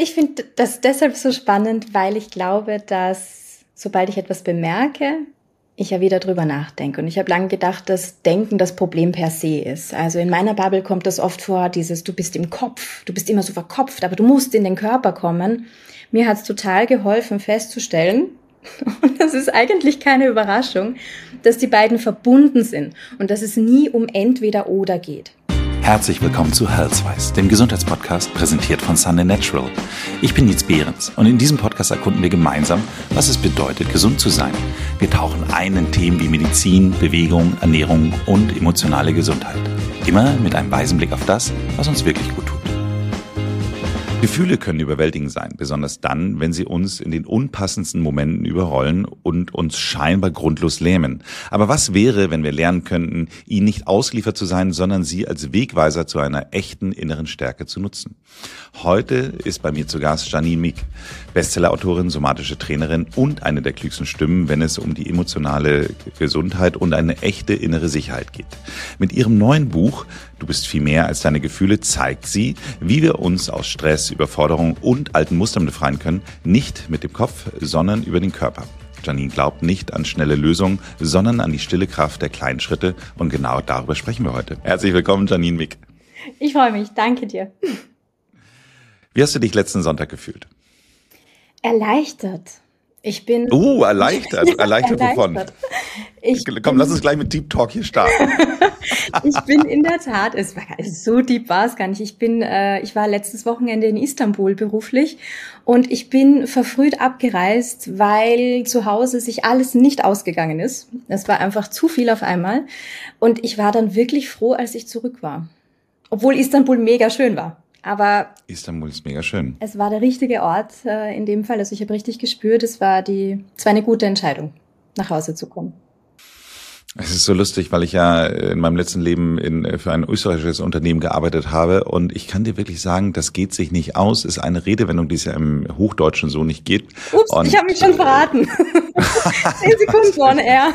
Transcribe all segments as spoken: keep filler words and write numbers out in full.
Ich finde das deshalb so spannend, weil ich glaube, dass sobald ich etwas bemerke, ich ja wieder drüber nachdenke. Und ich habe lange gedacht, dass Denken das Problem per se ist. Also in meiner Bubble kommt das oft vor, dieses, du bist im Kopf, du bist immer so verkopft, aber du musst in den Körper kommen. Mir hat es total geholfen festzustellen, und das ist eigentlich keine Überraschung, dass die beiden verbunden sind und dass es nie um entweder oder geht. Herzlich willkommen zu Healthwise, dem Gesundheitspodcast, präsentiert von Sunday Natural. Ich bin Nietz Behrens und in diesem Podcast erkunden wir gemeinsam, was es bedeutet, gesund zu sein. Wir tauchen ein in Themen wie Medizin, Bewegung, Ernährung und emotionale Gesundheit. Immer mit einem weisen Blick auf das, was uns wirklich gut tut. Gefühle können überwältigend sein, besonders dann, wenn sie uns in den unpassendsten Momenten überrollen und uns scheinbar grundlos lähmen. Aber was wäre, wenn wir lernen könnten, ihnen nicht ausgeliefert zu sein, sondern sie als Wegweiser zu einer echten inneren Stärke zu nutzen? Heute ist bei mir zu Gast Janine Mick, Bestsellerautorin, somatische Trainerin und eine der klügsten Stimmen, wenn es um die emotionale Gesundheit und eine echte innere Sicherheit geht. Mit ihrem neuen Buch Du bist viel mehr als deine Gefühle zeigt sie, wie wir uns aus Stress, Überforderung und alten Mustern befreien können, nicht mit dem Kopf, sondern über den Körper. Janine glaubt nicht an schnelle Lösungen, sondern an die stille Kraft der kleinen Schritte und genau darüber sprechen wir heute. Herzlich willkommen, Janine Mick. Ich freue mich, danke dir. Wie hast du dich letzten Sonntag gefühlt? Erleichtert. Ich bin... Oh, erleichtert. Ja, erleichtert, erleichtert wovon? Ich Komm, bin, lass uns gleich mit Deep Talk hier starten. Ich bin in der Tat, es war so deep war es gar nicht. Ich bin, äh, ich war letztes Wochenende in Istanbul beruflich und ich bin verfrüht abgereist, weil zu Hause sich alles nicht ausgegangen ist. Es war einfach zu viel auf einmal und ich war dann wirklich froh, als ich zurück war. Obwohl Istanbul mega schön war. Aber Istanbul ist mega schön. Es war der richtige Ort äh, in dem Fall. Also ich habe richtig gespürt, es war die, es war eine gute Entscheidung, nach Hause zu kommen. Es ist so lustig, weil ich ja in meinem letzten Leben in, für ein österreichisches Unternehmen gearbeitet habe und ich kann dir wirklich sagen, das geht sich nicht aus, ist eine Redewendung, die es ja im Hochdeutschen so nicht gibt. Ups, und, ich habe mich schon verraten. Zehn Sekunden on air.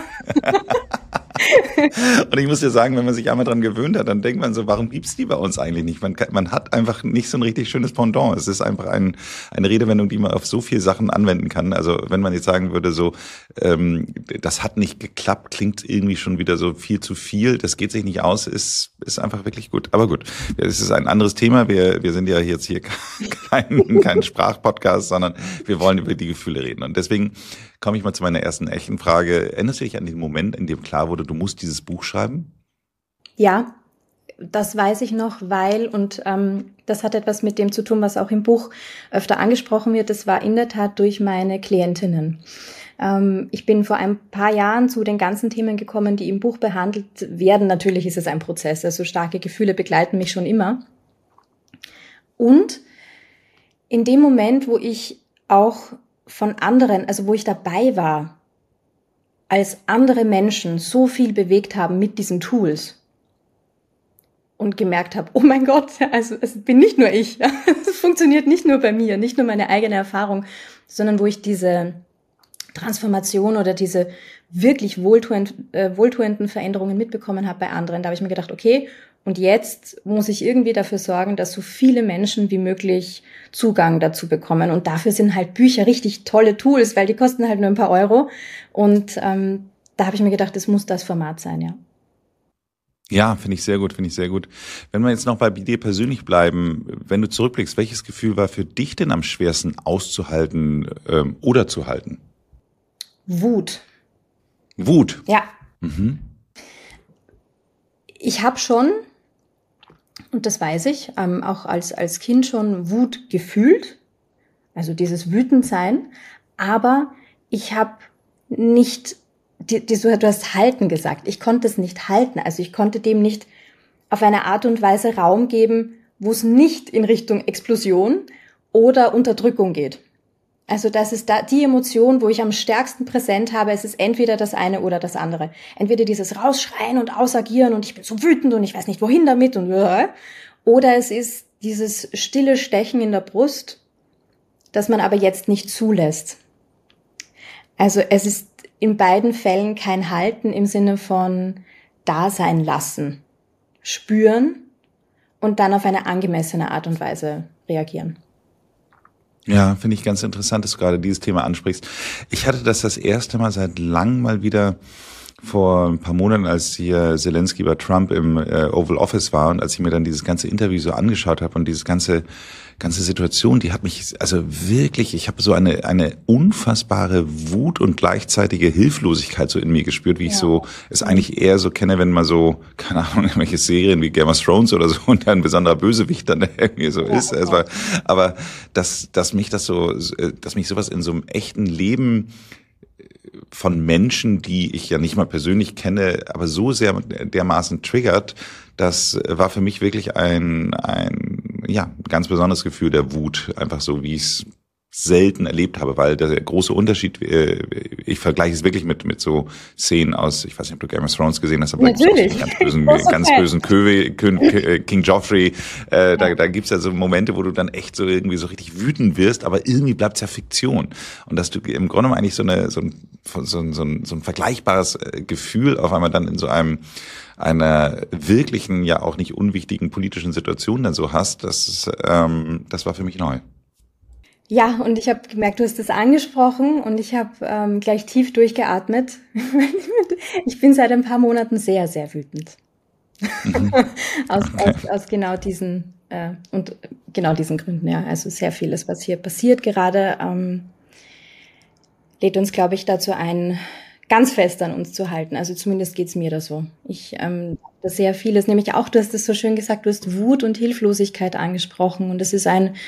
Und ich muss dir sagen, wenn man sich einmal dran gewöhnt hat, dann denkt man so, warum gibt's die bei uns eigentlich nicht? Man, kann, man hat einfach nicht so ein richtig schönes Pendant. Es ist einfach ein, eine Redewendung, die man auf so viele Sachen anwenden kann. Also wenn man jetzt sagen würde, so, ähm, das hat nicht geklappt, klingt irgendwie schon wieder so viel zu viel, das geht sich nicht aus, ist, ist einfach wirklich gut. Aber gut, es ist ein anderes Thema. Wir, wir sind ja jetzt hier kein, kein Sprachpodcast, sondern wir wollen über die Gefühle reden. Und deswegen komme ich mal zu meiner ersten echten Frage. Erinnerst du dich an den Moment, in dem klar wurde, du musst dieses Buch schreiben? Ja, das weiß ich noch, weil, und ähm, das hat etwas mit dem zu tun, was auch im Buch öfter angesprochen wird, das war in der Tat durch meine Klientinnen. Ähm, ich bin vor ein paar Jahren zu den ganzen Themen gekommen, die im Buch behandelt werden. Natürlich ist es ein Prozess, also starke Gefühle begleiten mich schon immer. Und in dem Moment, wo ich auch von anderen, also wo ich dabei war, als andere Menschen so viel bewegt haben mit diesen Tools und gemerkt habe, oh mein Gott, also es bin nicht nur ich, es funktioniert nicht nur bei mir, nicht nur meine eigene Erfahrung, sondern wo ich diese Transformation oder diese wirklich wohltuend, äh, wohltuenden Veränderungen mitbekommen habe bei anderen, da habe ich mir gedacht, okay, und jetzt muss ich irgendwie dafür sorgen, dass so viele Menschen wie möglich Zugang dazu bekommen. Und dafür sind halt Bücher richtig tolle Tools, weil die kosten halt nur ein paar Euro. Und ähm, da habe ich mir gedacht, das muss das Format sein, ja. Ja, finde ich sehr gut, finde ich sehr gut. Wenn wir jetzt noch bei dir persönlich bleiben, wenn du zurückblickst, welches Gefühl war für dich denn am schwersten auszuhalten ähm, oder zu halten? Wut. Wut? Ja. Mhm. Ich habe schon, und das weiß ich, ähm, auch als, als Kind schon Wut gefühlt, also dieses Wütendsein, aber ich habe nicht, die, die, du hast halten gesagt, ich konnte es nicht halten, also ich konnte dem nicht auf eine Art und Weise Raum geben, wo es nicht in Richtung Explosion oder Unterdrückung geht. Also das ist da die Emotion, wo ich am stärksten präsent habe. Es ist entweder das eine oder das andere. Entweder dieses Rausschreien und Ausagieren und ich bin so wütend und ich weiß nicht wohin damit und oder es ist dieses stille Stechen in der Brust, das man aber jetzt nicht zulässt. Also es ist in beiden Fällen kein Halten im Sinne von da sein lassen, spüren und dann auf eine angemessene Art und Weise reagieren. Ja, finde ich ganz interessant, dass du gerade dieses Thema ansprichst. Ich hatte das das erste Mal seit langem mal wieder vor ein paar Monaten, als hier Zelensky bei Trump im äh, Oval Office war und als ich mir dann dieses ganze Interview so angeschaut habe und dieses ganze ganze Situation, die hat mich also wirklich, ich habe so eine eine unfassbare Wut und gleichzeitige Hilflosigkeit so in mir gespürt, wie ja. ich so es eigentlich eher so kenne, wenn man so, keine Ahnung, irgendwelche Serien wie Game of Thrones oder so und ein besonderer Bösewicht dann irgendwie so ja, ist. Es war, aber dass dass mich das so, dass mich sowas in so einem echten Leben von Menschen, die ich ja nicht mal persönlich kenne, aber so sehr dermaßen triggert, das war für mich wirklich ein ein ja ganz besonderes Gefühl der Wut, einfach so wie ich es selten erlebt habe, weil der große Unterschied, äh, ich vergleiche es wirklich mit mit so Szenen aus, ich weiß nicht, ob du Game of Thrones gesehen hast, aber natürlich, da ganz bösen, ganz bösen Köwe, King Joffrey, äh, da, da gibt's ja so Momente, wo du dann echt so irgendwie so richtig wütend wirst, aber irgendwie bleibt's ja Fiktion und dass du im Grunde genommen eigentlich so eine so ein so ein, so ein, so ein vergleichbares Gefühl auf einmal dann in so einem einer wirklichen, ja auch nicht unwichtigen politischen Situation dann so hast, das ähm, das war für mich neu. Ja, und ich habe gemerkt, du hast das angesprochen und ich habe ähm, gleich tief durchgeatmet. Ich bin seit ein paar Monaten sehr, sehr wütend. Mhm. aus, okay. aus, aus genau diesen äh, und genau diesen Gründen, ja. Also sehr vieles, was hier passiert gerade, ähm, lädt uns, glaube ich, dazu ein, ganz fest an uns zu halten. Also zumindest geht's mir da so. Ich ähm, das sehr vieles, nämlich auch, du hast es so schön gesagt, du hast Wut und Hilflosigkeit angesprochen und das ist ein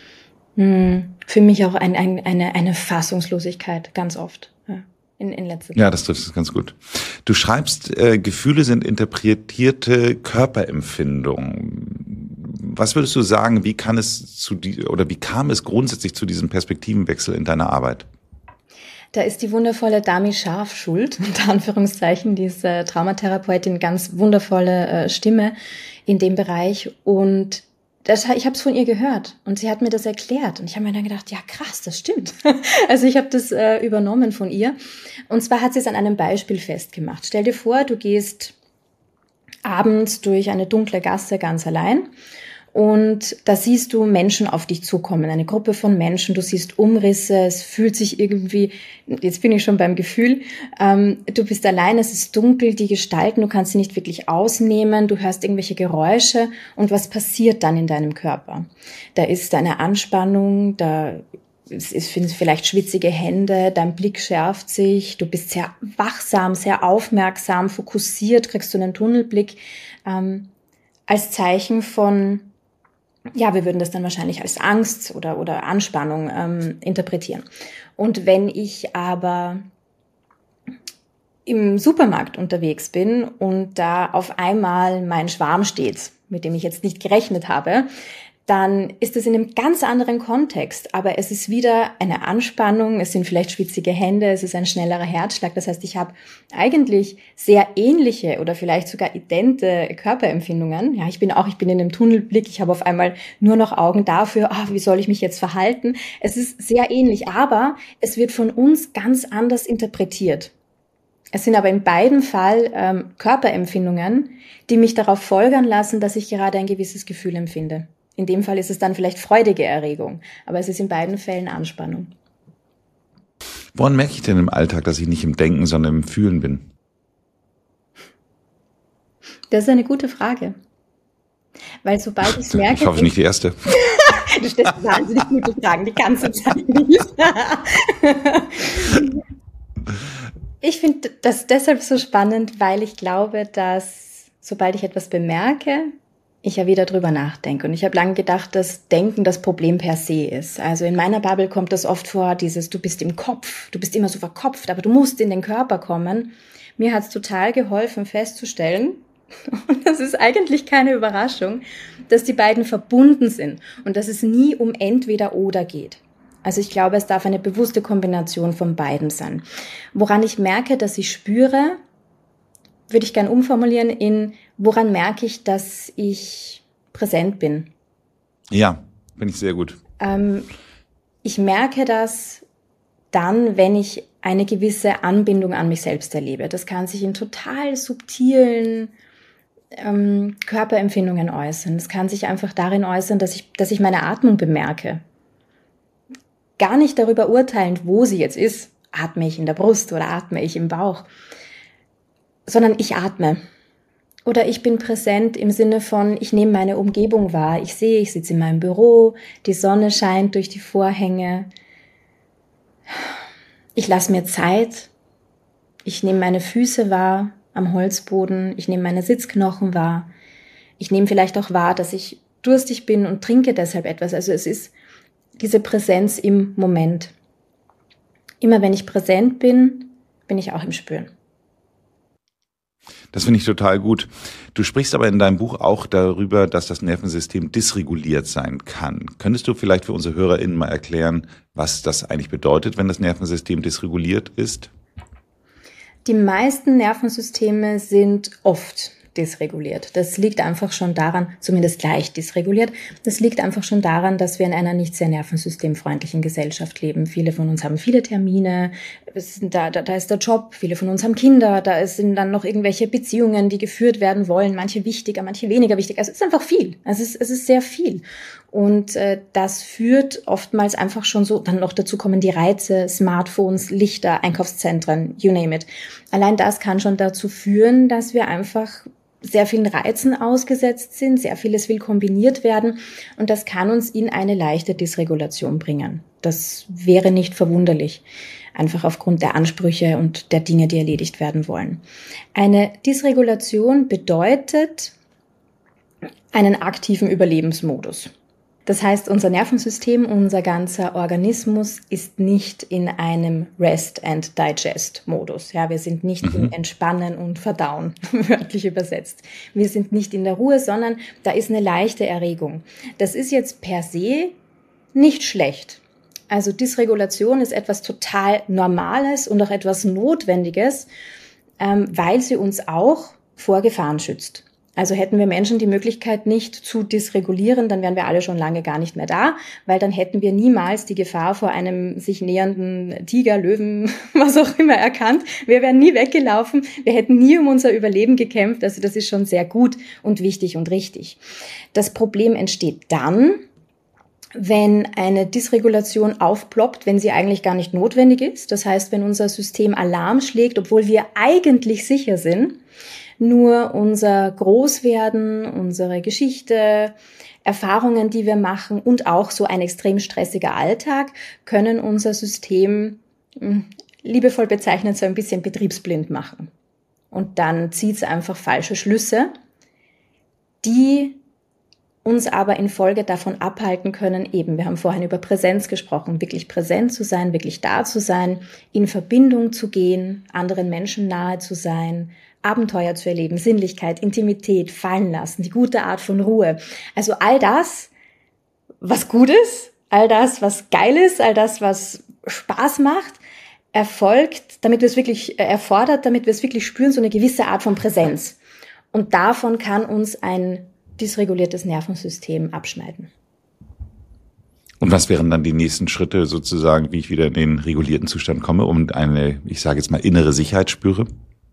für mich auch ein, ein, eine, eine Fassungslosigkeit, ganz oft, ja, in, in letzter Zeit. Ja, das trifft es ganz gut. Du schreibst, äh, Gefühle sind interpretierte Körperempfindungen. Was würdest du sagen, wie kann es zu die, oder wie kam es grundsätzlich zu diesem Perspektivenwechsel in deiner Arbeit? Da ist die wundervolle Dami Scharf schuld, unter Anführungszeichen, diese Traumatherapeutin, ganz wundervolle äh, Stimme in dem Bereich und Das, ich habe es von ihr gehört und sie hat mir das erklärt und ich habe mir dann gedacht, ja krass, das stimmt. Also ich habe das äh, übernommen von ihr und zwar hat sie es an einem Beispiel festgemacht. Stell dir vor, du gehst abends durch eine dunkle Gasse ganz allein und da siehst du Menschen auf dich zukommen, eine Gruppe von Menschen, du siehst Umrisse, es fühlt sich irgendwie, jetzt bin ich schon beim Gefühl, ähm, du bist allein, es ist dunkel, die Gestalten, du kannst sie nicht wirklich ausnehmen, du hörst irgendwelche Geräusche und was passiert dann in deinem Körper? Da ist eine Anspannung, da ist vielleicht schwitzige Hände, dein Blick schärft sich, du bist sehr wachsam, sehr aufmerksam, fokussiert, kriegst du einen Tunnelblick, ähm, als Zeichen von ja, wir würden das dann wahrscheinlich als Angst oder, oder Anspannung ähm, interpretieren. Und wenn ich aber im Supermarkt unterwegs bin und da auf einmal mein Schwarm steht, mit dem ich jetzt nicht gerechnet habe, dann ist es in einem ganz anderen Kontext, aber es ist wieder eine Anspannung, es sind vielleicht schwitzige Hände, es ist ein schnellerer Herzschlag. Das heißt, ich habe eigentlich sehr ähnliche oder vielleicht sogar idente Körperempfindungen. Ja, ich bin auch, ich bin in einem Tunnelblick, ich habe auf einmal nur noch Augen dafür, ah, wie soll ich mich jetzt verhalten? Es ist sehr ähnlich, aber es wird von uns ganz anders interpretiert. Es sind aber in beiden Fall ähm, Körperempfindungen, die mich darauf folgern lassen, dass ich gerade ein gewisses Gefühl empfinde. In dem Fall ist es dann vielleicht freudige Erregung, aber es ist in beiden Fällen Anspannung. Woran merke ich denn im Alltag, dass ich nicht im Denken, sondern im Fühlen bin? Das ist eine gute Frage. Weil sobald ich es merke... Ich hoffe, es ist nicht die erste. Du stellst wahnsinnig gute Fragen, die ganze Zeit nicht. Ich finde das deshalb so spannend, weil ich glaube, dass sobald ich etwas bemerke, ich ja wieder drüber nachdenke. Und ich habe lange gedacht, dass Denken das Problem per se ist. Also in meiner Bubble kommt das oft vor, dieses, du bist im Kopf, du bist immer so verkopft, aber du musst in den Körper kommen. Mir hat es total geholfen festzustellen, und das ist eigentlich keine Überraschung, dass die beiden verbunden sind und dass es nie um entweder oder geht. Also ich glaube, es darf eine bewusste Kombination von beiden sein. Woran ich merke, dass ich spüre, würde ich gern umformulieren in, woran merke ich, dass ich präsent bin? Ja, finde ich sehr gut. Ähm, ich merke das dann, wenn ich eine gewisse Anbindung an mich selbst erlebe. Das kann sich in total subtilen ähm, Körperempfindungen äußern. Das kann sich einfach darin äußern, dass ich, dass ich meine Atmung bemerke. gar nicht darüber urteilend, wo sie jetzt ist. Atme ich in der Brust oder atme ich im Bauch? Sondern ich atme. Oder ich bin präsent im Sinne von, ich nehme meine Umgebung wahr. Ich sehe, ich sitze in meinem Büro, die Sonne scheint durch die Vorhänge. Ich lasse mir Zeit. Ich nehme meine Füße wahr am Holzboden. Ich nehme meine Sitzknochen wahr. Ich nehme vielleicht auch wahr, dass ich durstig bin und trinke deshalb etwas. Also es ist diese Präsenz im Moment. Immer wenn ich präsent bin, bin ich auch im Spüren. Das finde ich total gut. Du sprichst aber in deinem Buch auch darüber, dass das Nervensystem dysreguliert sein kann. Könntest du vielleicht für unsere HörerInnen mal erklären, was das eigentlich bedeutet, wenn das Nervensystem dysreguliert ist? Die meisten Nervensysteme sind oft dysreguliert. Das liegt einfach schon daran, zumindest leicht dysreguliert, das liegt einfach schon daran, dass wir in einer nicht sehr nervensystemfreundlichen Gesellschaft leben. Viele von uns haben viele Termine, es sind da, da, da ist der Job, viele von uns haben Kinder, da sind dann noch irgendwelche Beziehungen, die geführt werden wollen, manche wichtiger, manche weniger wichtig. Also es ist einfach viel, es ist, es ist sehr viel. Und äh, das führt oftmals einfach schon so, dann noch dazu kommen die Reize, Smartphones, Lichter, Einkaufszentren, you name it. Allein das kann schon dazu führen, dass wir einfach sehr vielen Reizen ausgesetzt sind, sehr vieles will kombiniert werden und das kann uns in eine leichte Dysregulation bringen. Das wäre nicht verwunderlich, einfach aufgrund der Ansprüche und der Dinge, die erledigt werden wollen. Eine Dysregulation bedeutet einen aktiven Überlebensmodus. Das heißt, unser Nervensystem, unser ganzer Organismus ist nicht in einem Rest-and-Digest-Modus. Ja, wir sind nicht mhm. im Entspannen und Verdauen, wörtlich übersetzt. Wir sind nicht in der Ruhe, sondern da ist eine leichte Erregung. Das ist jetzt per se nicht schlecht. Also Dysregulation ist etwas total Normales und auch etwas Notwendiges, ähm, weil sie uns auch vor Gefahren schützt. Also hätten wir Menschen die Möglichkeit nicht zu dysregulieren, dann wären wir alle schon lange gar nicht mehr da, weil dann hätten wir niemals die Gefahr vor einem sich nähernden Tiger, Löwen, was auch immer erkannt. Wir wären nie weggelaufen, wir hätten nie um unser Überleben gekämpft. Also das ist schon sehr gut und wichtig und richtig. Das Problem entsteht dann, wenn eine Dysregulation aufploppt, wenn sie eigentlich gar nicht notwendig ist. Das heißt, wenn unser System Alarm schlägt, obwohl wir eigentlich sicher sind, nur unser Großwerden, unsere Geschichte, Erfahrungen, die wir machen und auch so ein extrem stressiger Alltag können unser System liebevoll bezeichnet so ein bisschen betriebsblind machen. Und dann zieht es einfach falsche Schlüsse, die uns aber in Folge davon abhalten können, eben, wir haben vorhin über Präsenz gesprochen, wirklich präsent zu sein, wirklich da zu sein, in Verbindung zu gehen, anderen Menschen nahe zu sein, Abenteuer zu erleben, Sinnlichkeit, Intimität, fallen lassen, die gute Art von Ruhe. Also all das, was gut ist, all das, was geil ist, all das, was Spaß macht, erfolgt, damit wir es wirklich äh, erfordert, damit wir es wirklich spüren, so eine gewisse Art von Präsenz. Und davon kann uns ein dysreguliertes Nervensystem abschneiden. Und was wären dann die nächsten Schritte sozusagen, wie ich wieder in den regulierten Zustand komme, um eine, ich sage jetzt mal, innere Sicherheit spüre?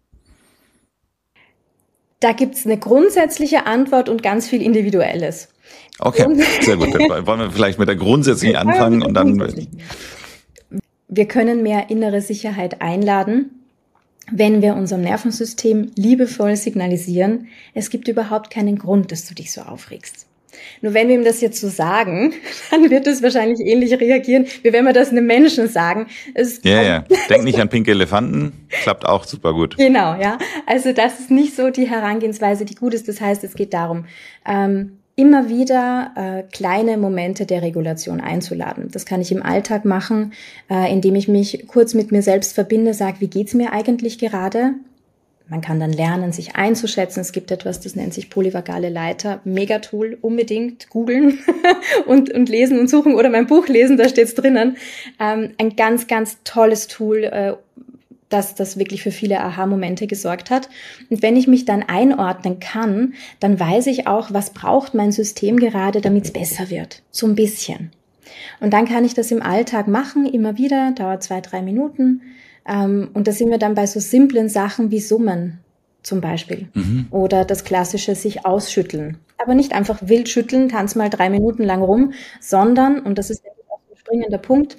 Da gibt's eine grundsätzliche Antwort und ganz viel Individuelles. Okay, sehr gut. Dann wollen wir vielleicht mit der grundsätzlichen anfangen und dann... Wir können mehr innere Sicherheit einladen, wenn wir unserem Nervensystem liebevoll signalisieren, es gibt überhaupt keinen Grund, dass du dich so aufregst. Nur wenn wir ihm das jetzt so sagen, dann wird es wahrscheinlich ähnlich reagieren, wie wenn wir das einem Menschen sagen. Ja, ja. Denk nicht an pinke Elefanten, klappt auch super gut. Genau, ja. Also das ist nicht so die Herangehensweise, die gut ist. Das heißt, es geht darum, ähm, immer wieder äh, kleine Momente der Regulation einzuladen. Das kann ich im Alltag machen, äh, indem ich mich kurz mit mir selbst verbinde, sage, wie geht's mir eigentlich gerade? Man kann dann lernen, sich einzuschätzen. Es gibt etwas, das nennt sich polyvagale Leiter. Megatool, unbedingt googeln und, und lesen und suchen oder mein Buch lesen, da steht's drinnen. Ähm, ein ganz, ganz tolles Tool, äh, das das wirklich für viele Aha-Momente gesorgt hat. Und wenn ich mich dann einordnen kann, dann weiß ich auch, was braucht mein System gerade, damit es besser wird. So ein bisschen. Und dann kann ich das im Alltag machen, immer wieder, dauert zwei, drei Minuten. Und da sind wir dann bei so simplen Sachen wie Summen zum Beispiel. Mhm. Oder das klassische sich ausschütteln. Aber nicht einfach wild schütteln, tanz mal drei Minuten lang rum, sondern, und das ist auch ein springender Punkt.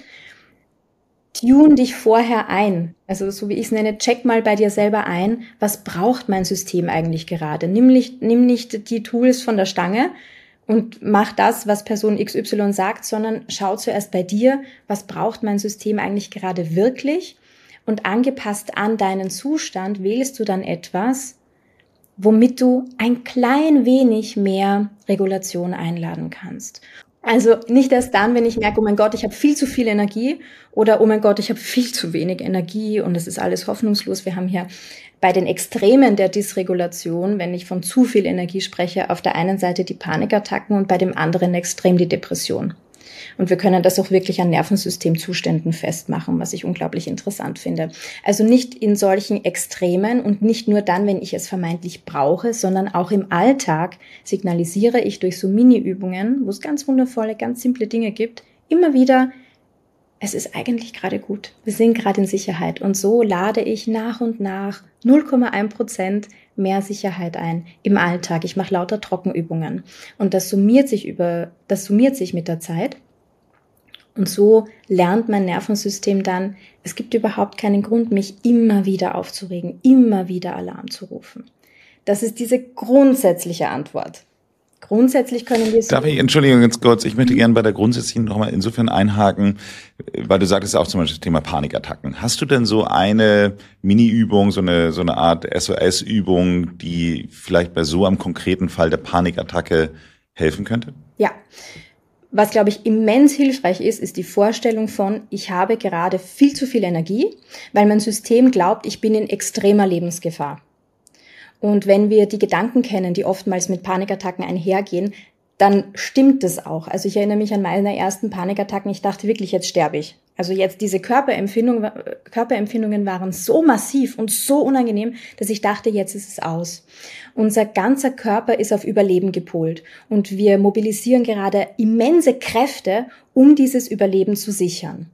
Tune dich vorher ein. Also so wie ich es nenne, check mal bei dir selber ein, was braucht mein System eigentlich gerade? Nimm nicht, nimm nicht die Tools von der Stange und mach das, was Person X Y sagt, sondern schau zuerst bei dir, was braucht mein System eigentlich gerade wirklich? Und angepasst an deinen Zustand wählst du dann etwas, womit du ein klein wenig mehr Regulation einladen kannst. Also nicht erst dann, wenn ich merke, oh mein Gott, ich habe viel zu viel Energie oder oh mein Gott, ich habe viel zu wenig Energie und es ist alles hoffnungslos. Wir haben hier bei den Extremen der Dysregulation, wenn ich von zu viel Energie spreche, auf der einen Seite die Panikattacken und bei dem anderen Extrem die Depression. Und wir können das auch wirklich an Nervensystemzuständen festmachen, was ich unglaublich interessant finde. Also nicht in solchen Extremen und nicht nur dann, wenn ich es vermeintlich brauche, sondern auch im Alltag signalisiere ich durch so Mini-Übungen, wo es ganz wundervolle, ganz simple Dinge gibt, immer wieder, es ist eigentlich gerade gut. Wir sind gerade in Sicherheit. Und so lade ich nach und nach null Komma eins Prozent mehr Sicherheit ein im Alltag. Ich mache lauter Trockenübungen. Und das summiert sich über, das summiert sich mit der Zeit. Und so lernt mein Nervensystem dann, es gibt überhaupt keinen Grund, mich immer wieder aufzuregen, immer wieder Alarm zu rufen. Das ist diese grundsätzliche Antwort. Grundsätzlich können wir es... Darf ich, Entschuldigung, ganz kurz, ich möchte gerne bei der grundsätzlichen nochmal insofern einhaken, weil du sagtest auch zum Beispiel das Thema Panikattacken. Hast du denn so eine Mini-Übung, so eine, so eine Art S O S-Übung, die vielleicht bei so einem konkreten Fall der Panikattacke helfen könnte? Ja. Was, glaube ich, immens hilfreich ist, ist die Vorstellung von, ich habe gerade viel zu viel Energie, weil mein System glaubt, ich bin in extremer Lebensgefahr. Und wenn wir die Gedanken kennen, die oftmals mit Panikattacken einhergehen, dann stimmt das auch. Also ich erinnere mich an meine ersten Panikattacken, ich dachte wirklich, jetzt sterbe ich. Also jetzt diese Körperempfindung, Körperempfindungen waren so massiv und so unangenehm, dass ich dachte, jetzt ist es aus. Unser ganzer Körper ist auf Überleben gepolt und wir mobilisieren gerade immense Kräfte, um dieses Überleben zu sichern.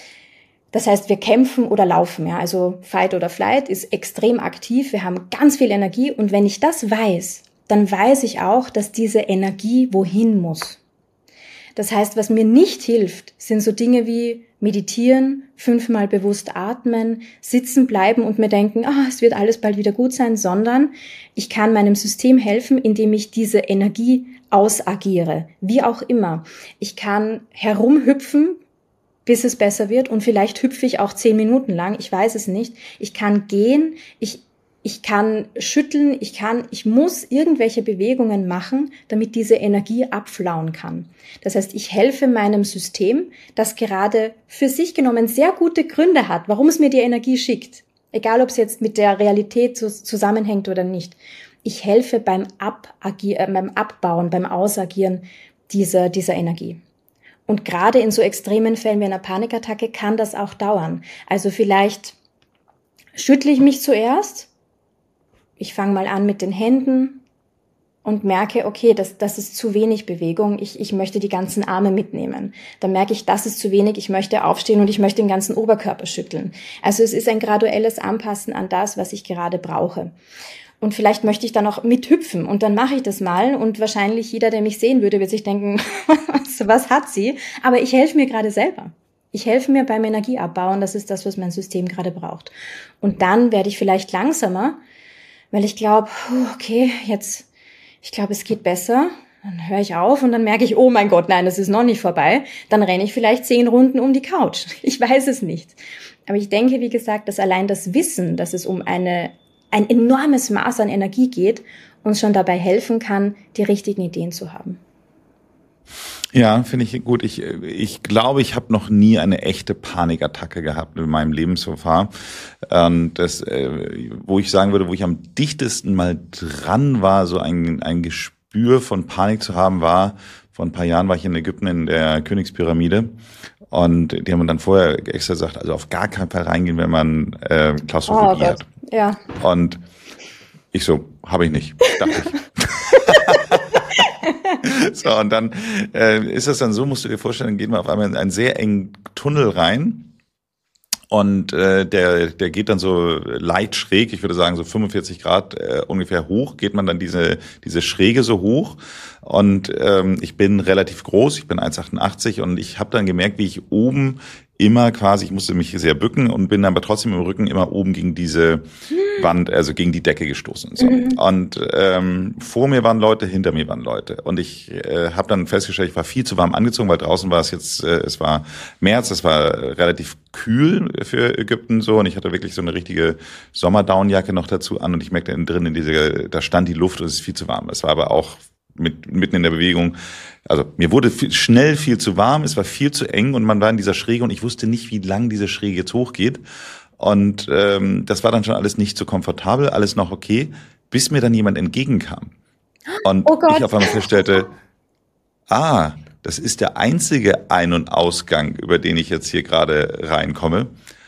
Das heißt, wir kämpfen oder laufen, ja. Also Fight oder Flight ist extrem aktiv, wir haben ganz viel Energie und wenn ich das weiß, dann weiß ich auch, dass diese Energie wohin muss. Das heißt, was mir nicht hilft, sind so Dinge wie meditieren, fünfmal bewusst atmen, sitzen bleiben und mir denken, ah, es wird alles bald wieder gut sein, sondern ich kann meinem System helfen, indem ich diese Energie ausagiere, wie auch immer. Ich kann herumhüpfen, bis es besser wird und vielleicht hüpfe ich auch zehn Minuten lang, ich weiß es nicht. Ich kann gehen, ich Ich kann schütteln, ich kann, ich muss irgendwelche Bewegungen machen, damit diese Energie abflauen kann. Das heißt, ich helfe meinem System, das gerade für sich genommen sehr gute Gründe hat, warum es mir die Energie schickt. Egal, ob es jetzt mit der Realität zusammenhängt oder nicht. Ich helfe beim, Abagier, äh, beim Abbauen, beim Ausagieren dieser, dieser Energie. Und gerade in so extremen Fällen wie einer Panikattacke kann das auch dauern. Also vielleicht schüttle ich mich zuerst. Ich fange mal an mit den Händen und merke, okay, das, das ist zu wenig Bewegung, ich, ich möchte die ganzen Arme mitnehmen. Dann merke ich, das ist zu wenig, ich möchte aufstehen und ich möchte den ganzen Oberkörper schütteln. Also es ist ein graduelles Anpassen an das, was ich gerade brauche. Und vielleicht möchte ich dann auch mithüpfen und dann mache ich das mal und wahrscheinlich jeder, der mich sehen würde, wird sich denken, was hat sie? Aber ich helfe mir gerade selber. Ich helfe mir beim Energieabbauen, das ist das, was mein System gerade braucht. Und dann werde ich vielleicht langsamer, weil ich glaube, okay, jetzt, ich glaube, es geht besser. Dann höre ich auf und dann merke ich, oh mein Gott, nein, das ist noch nicht vorbei. Dann renne ich vielleicht zehn Runden um die Couch. Ich weiß es nicht. Aber ich denke, wie gesagt, dass allein das Wissen, dass es um eine, ein enormes Maß an Energie geht, uns schon dabei helfen kann, die richtigen Ideen zu haben. Ja, finde ich gut. Ich, ich glaube, ich habe noch nie eine echte Panikattacke gehabt in meinem Leben so far. Und das, äh, wo ich sagen würde, wo ich am dichtesten mal dran war, so ein, ein Gespür von Panik zu haben, war, vor ein paar Jahren war ich in Ägypten in der Königspyramide. Und die haben dann vorher extra gesagt, also auf gar keinen Fall reingehen, wenn man äh, Klaustrophobie oh, hat. Ja. Und ich so, habe ich nicht, dachte ich. So, und dann äh, ist das dann so, musst du dir vorstellen, dann gehen wir auf einmal in einen sehr engen Tunnel rein Und äh, der der geht dann so leicht schräg, ich würde sagen so fünfundvierzig Grad äh, ungefähr hoch, geht man dann diese diese Schräge so hoch. Und ähm, ich bin relativ groß, ich bin eins Komma achtundachtzig und ich habe dann gemerkt, wie ich oben immer quasi, ich musste mich sehr bücken und bin aber trotzdem im Rücken immer oben gegen diese Wand, also gegen die Decke gestoßen. Und, so. Mhm. und ähm, vor mir waren Leute, hinter mir waren Leute. Und ich äh, habe dann festgestellt, ich war viel zu warm angezogen, weil draußen war es jetzt, äh, es war März, es war relativ kühl für Ägypten so und ich hatte wirklich so eine richtige Sommerdownjacke noch dazu an und ich merkte innen drin, in dieser, da stand die Luft und es ist viel zu warm. Es war aber auch mit mitten in der Bewegung. Also mir wurde viel, schnell viel zu warm, es war viel zu eng und man war in dieser Schräge und ich wusste nicht, wie lang diese Schräge jetzt hochgeht. Und ähm, das war dann schon alles nicht so komfortabel, alles noch okay, bis mir dann jemand entgegenkam. Und oh ich auf einmal feststellte, ah, das ist der einzige Ein- und Ausgang, über den ich jetzt hier gerade reinkomme.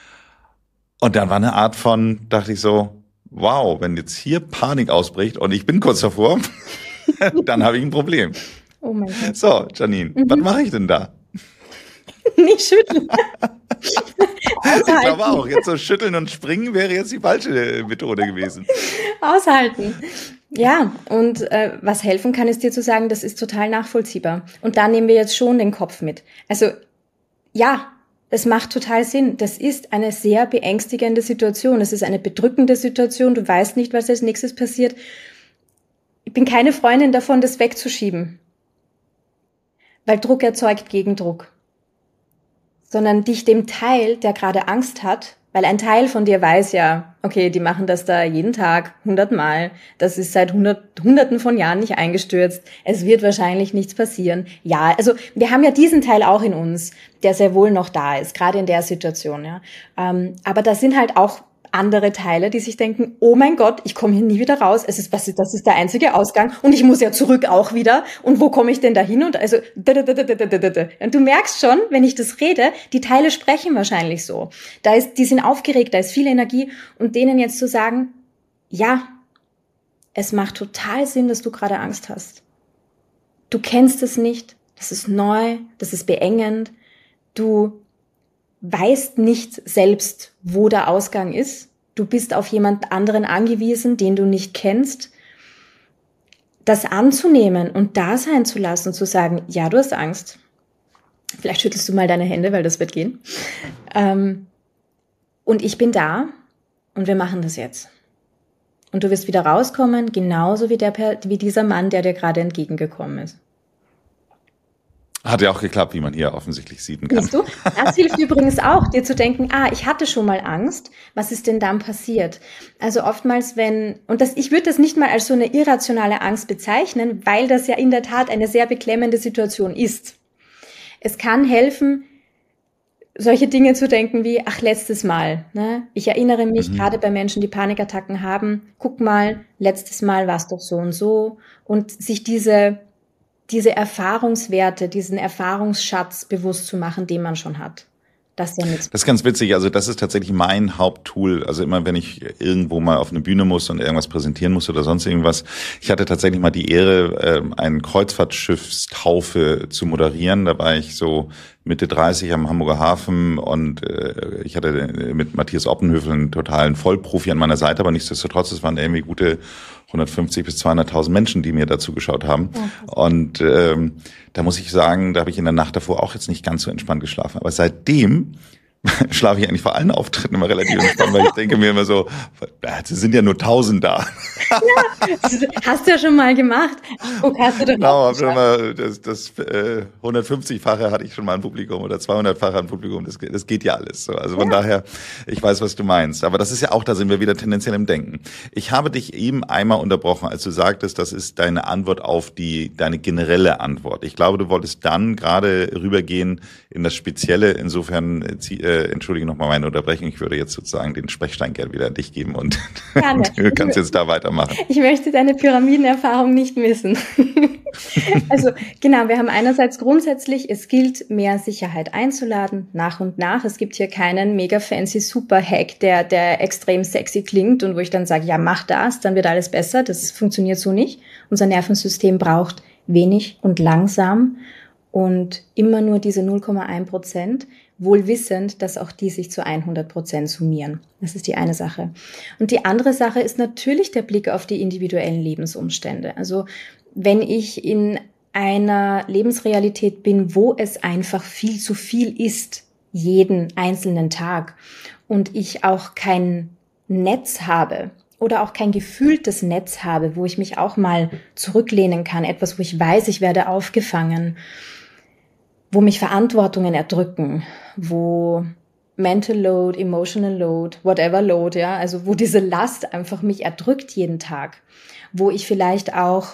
Und dann war eine Art von, dachte ich so, wow, wenn jetzt hier Panik ausbricht und ich bin kurz davor, dann habe ich ein Problem. Oh mein Gott. So, Janine, mhm. was mache ich denn da? Nicht schütteln. Ich glaube auch, jetzt so schütteln und springen wäre jetzt die falsche Methode gewesen. Aushalten. Ja, und äh, was helfen kann, ist dir zu sagen, das ist total nachvollziehbar. Und da nehmen wir jetzt schon den Kopf mit. Also ja, es macht total Sinn. Das ist eine sehr beängstigende Situation. Es ist eine bedrückende Situation. Du weißt nicht, was als nächstes passiert. Ich bin keine Freundin davon, das wegzuschieben. Weil Druck erzeugt Gegendruck. Sondern dich dem Teil, der gerade Angst hat, weil ein Teil von dir weiß ja, okay, die machen das da jeden Tag, hundertmal, das ist seit hundert, hunderten von Jahren nicht eingestürzt, es wird wahrscheinlich nichts passieren. Ja, also wir haben ja diesen Teil auch in uns, der sehr wohl noch da ist, gerade in der Situation. Ja. Ähm, aber da sind halt auch andere Teile, die sich denken, oh mein Gott, ich komme hier nie wieder raus, es ist, was ist, das ist der einzige Ausgang und ich muss ja zurück auch wieder und wo komme ich denn da hin? Und also, und du merkst schon, wenn ich das rede, die Teile sprechen wahrscheinlich so. Da ist, die sind aufgeregt, da ist viel Energie und denen jetzt zu sagen, ja, es macht total Sinn, dass du gerade Angst hast. Du kennst es nicht, das ist neu, das ist beengend, du weißt nicht selbst, wo der Ausgang ist. Du bist auf jemand anderen angewiesen, den du nicht kennst. Das anzunehmen und da sein zu lassen, zu sagen, ja, du hast Angst. Vielleicht schüttelst du mal deine Hände, weil das wird gehen. Ähm, und ich bin da und wir machen das jetzt. Und du wirst wieder rauskommen, genauso wie, der, wie dieser Mann, der dir gerade entgegengekommen ist. Hat ja auch geklappt, wie man hier offensichtlich sehen kann. Siehst du? Das hilft übrigens auch, dir zu denken, ah, ich hatte schon mal Angst, was ist denn dann passiert? Also oftmals, wenn, und das, ich würde das nicht mal als so eine irrationale Angst bezeichnen, weil das ja in der Tat eine sehr beklemmende Situation ist. Es kann helfen, solche Dinge zu denken wie, ach, letztes Mal. Ne? Ich erinnere mich, mhm. gerade bei Menschen, die Panikattacken haben, guck mal, letztes Mal war es doch so und so. Und sich diese diese Erfahrungswerte, diesen Erfahrungsschatz bewusst zu machen, den man schon hat. Das ist ja nichts. Das ist ganz witzig. Also das ist tatsächlich mein Haupttool. Also immer, wenn ich irgendwo mal auf eine Bühne muss und irgendwas präsentieren muss oder sonst irgendwas. Ich hatte tatsächlich mal die Ehre, eine Kreuzfahrtschiffstaufe zu moderieren. Da war ich so Mitte dreißig am Hamburger Hafen und ich hatte mit Matthias Oppenhövel einen totalen Vollprofi an meiner Seite, aber nichtsdestotrotz, es waren irgendwie gute hundertfünfzig bis zweihunderttausend Menschen, die mir da zugeschaut haben. Ja, und ähm, da muss ich sagen, da habe ich in der Nacht davor auch jetzt nicht ganz so entspannt geschlafen. Aber seitdem schlafe ich eigentlich vor allen Auftritten immer relativ entspannt, weil ich denke mir immer so, es sind ja nur tausend da. Ja, hast du ja schon mal gemacht. Guck, hast du doch genau, schon mal das, das äh, hundertfünfzig-fache hatte ich schon mal ein Publikum oder zweihundert-fache ein Publikum. Das, das geht ja alles. So. Also von ja. daher, ich weiß, was du meinst. Aber das ist ja auch, da sind wir wieder tendenziell im Denken. Ich habe dich eben einmal unterbrochen, als du sagtest, das ist deine Antwort auf die deine generelle Antwort. Ich glaube, du wolltest dann gerade rübergehen in das Spezielle. Insofern äh, entschuldige nochmal meine Unterbrechung. Ich würde jetzt sozusagen den Sprechstein gerne wieder an dich geben und du kannst jetzt da weitermachen. Ich möchte deine Pyramidenerfahrung nicht missen. Also genau, wir haben einerseits grundsätzlich, es gilt, mehr Sicherheit einzuladen, nach und nach. Es gibt hier keinen mega fancy Super-Hack, der, der extrem sexy klingt und wo ich dann sage, ja, mach das, dann wird alles besser. Das funktioniert so nicht. Unser Nervensystem braucht wenig und langsam. und immer nur diese null Komma eins Prozent, wohl wissend, dass auch die sich zu hundert Prozent summieren. Das ist die eine Sache. Und die andere Sache ist natürlich der Blick auf die individuellen Lebensumstände. Also wenn ich in einer Lebensrealität bin, wo es einfach viel zu viel ist, jeden einzelnen Tag, und ich auch kein Netz habe oder auch kein gefühltes Netz habe, wo ich mich auch mal zurücklehnen kann, etwas, wo ich weiß, ich werde aufgefangen, wo mich Verantwortungen erdrücken, wo Mental Load, Emotional Load, whatever Load, ja, also wo diese Last einfach mich erdrückt jeden Tag, wo ich vielleicht auch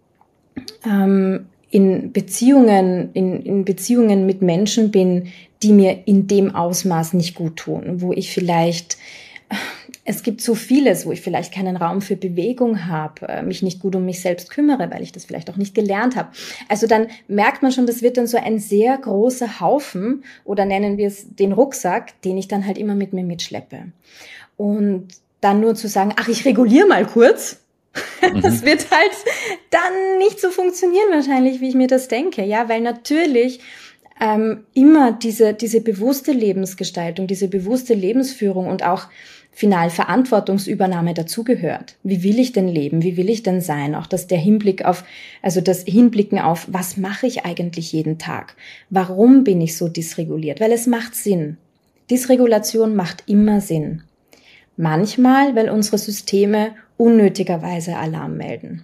ähm, in Beziehungen, in, in Beziehungen mit Menschen bin, die mir in dem Ausmaß nicht gut tun, wo ich vielleicht, es gibt so vieles, wo ich vielleicht keinen Raum für Bewegung habe, mich nicht gut um mich selbst kümmere, weil ich das vielleicht auch nicht gelernt habe. Also dann merkt man schon, das wird dann so ein sehr großer Haufen, oder nennen wir es den Rucksack, den ich dann halt immer mit mir mitschleppe. Und dann nur zu sagen, ach, ich reguliere mal kurz, mhm. das wird halt dann nicht so funktionieren wahrscheinlich, wie ich mir das denke, ja, weil natürlich ähm, immer diese diese bewusste Lebensgestaltung, diese bewusste Lebensführung und auch final Verantwortungsübernahme dazugehört. Wie will ich denn leben? Wie will ich denn sein? Auch dass der Hinblick auf, also das Hinblicken auf, was mache ich eigentlich jeden Tag? Warum bin ich so dysreguliert? Weil es macht Sinn. Dysregulation macht immer Sinn. Manchmal, weil unsere Systeme unnötigerweise Alarm melden.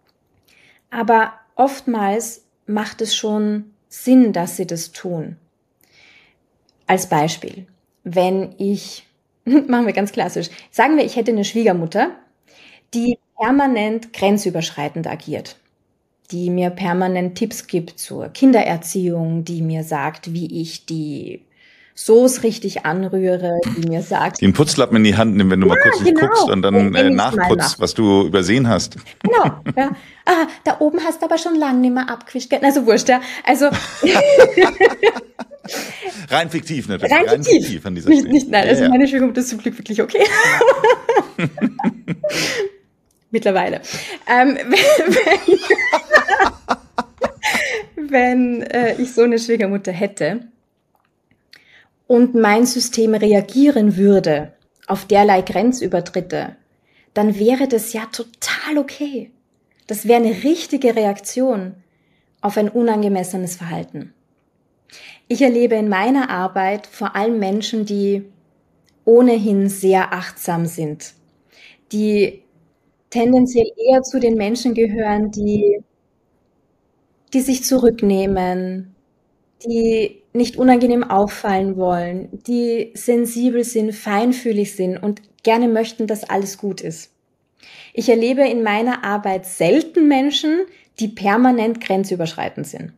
Aber oftmals macht es schon Sinn, dass sie das tun. Als Beispiel, wenn ich, machen wir ganz klassisch, sagen wir, ich hätte eine Schwiegermutter, die permanent grenzüberschreitend agiert, die mir permanent Tipps gibt zur Kindererziehung, die mir sagt, wie ich die Soße richtig anrühre, die mir sagt... Den Putzlappen in die Hand nimm, wenn du ja, mal kurz nicht genau. guckst und dann äh, nachputzt, was du übersehen hast. Genau, ja. Ah, da oben hast du aber schon lange nicht mehr abgewischt. Also wurscht, ja. Also... Rein fiktiv natürlich. Rein, Rein fiktiv. fiktiv an dieser nicht, Stelle. Nicht, nein, also ja, meine Schwiegermutter ist zum Glück wirklich okay. Mittlerweile. Ähm, wenn wenn äh, ich so eine Schwiegermutter hätte und mein System reagieren würde auf derlei Grenzübertritte, dann wäre das ja total okay. Das wäre eine richtige Reaktion auf ein unangemessenes Verhalten. Ich erlebe in meiner Arbeit vor allem Menschen, die ohnehin sehr achtsam sind, die tendenziell eher zu den Menschen gehören, die, die sich zurücknehmen, die nicht unangenehm auffallen wollen, die sensibel sind, feinfühlig sind und gerne möchten, dass alles gut ist. Ich erlebe in meiner Arbeit selten Menschen, die permanent grenzüberschreitend sind.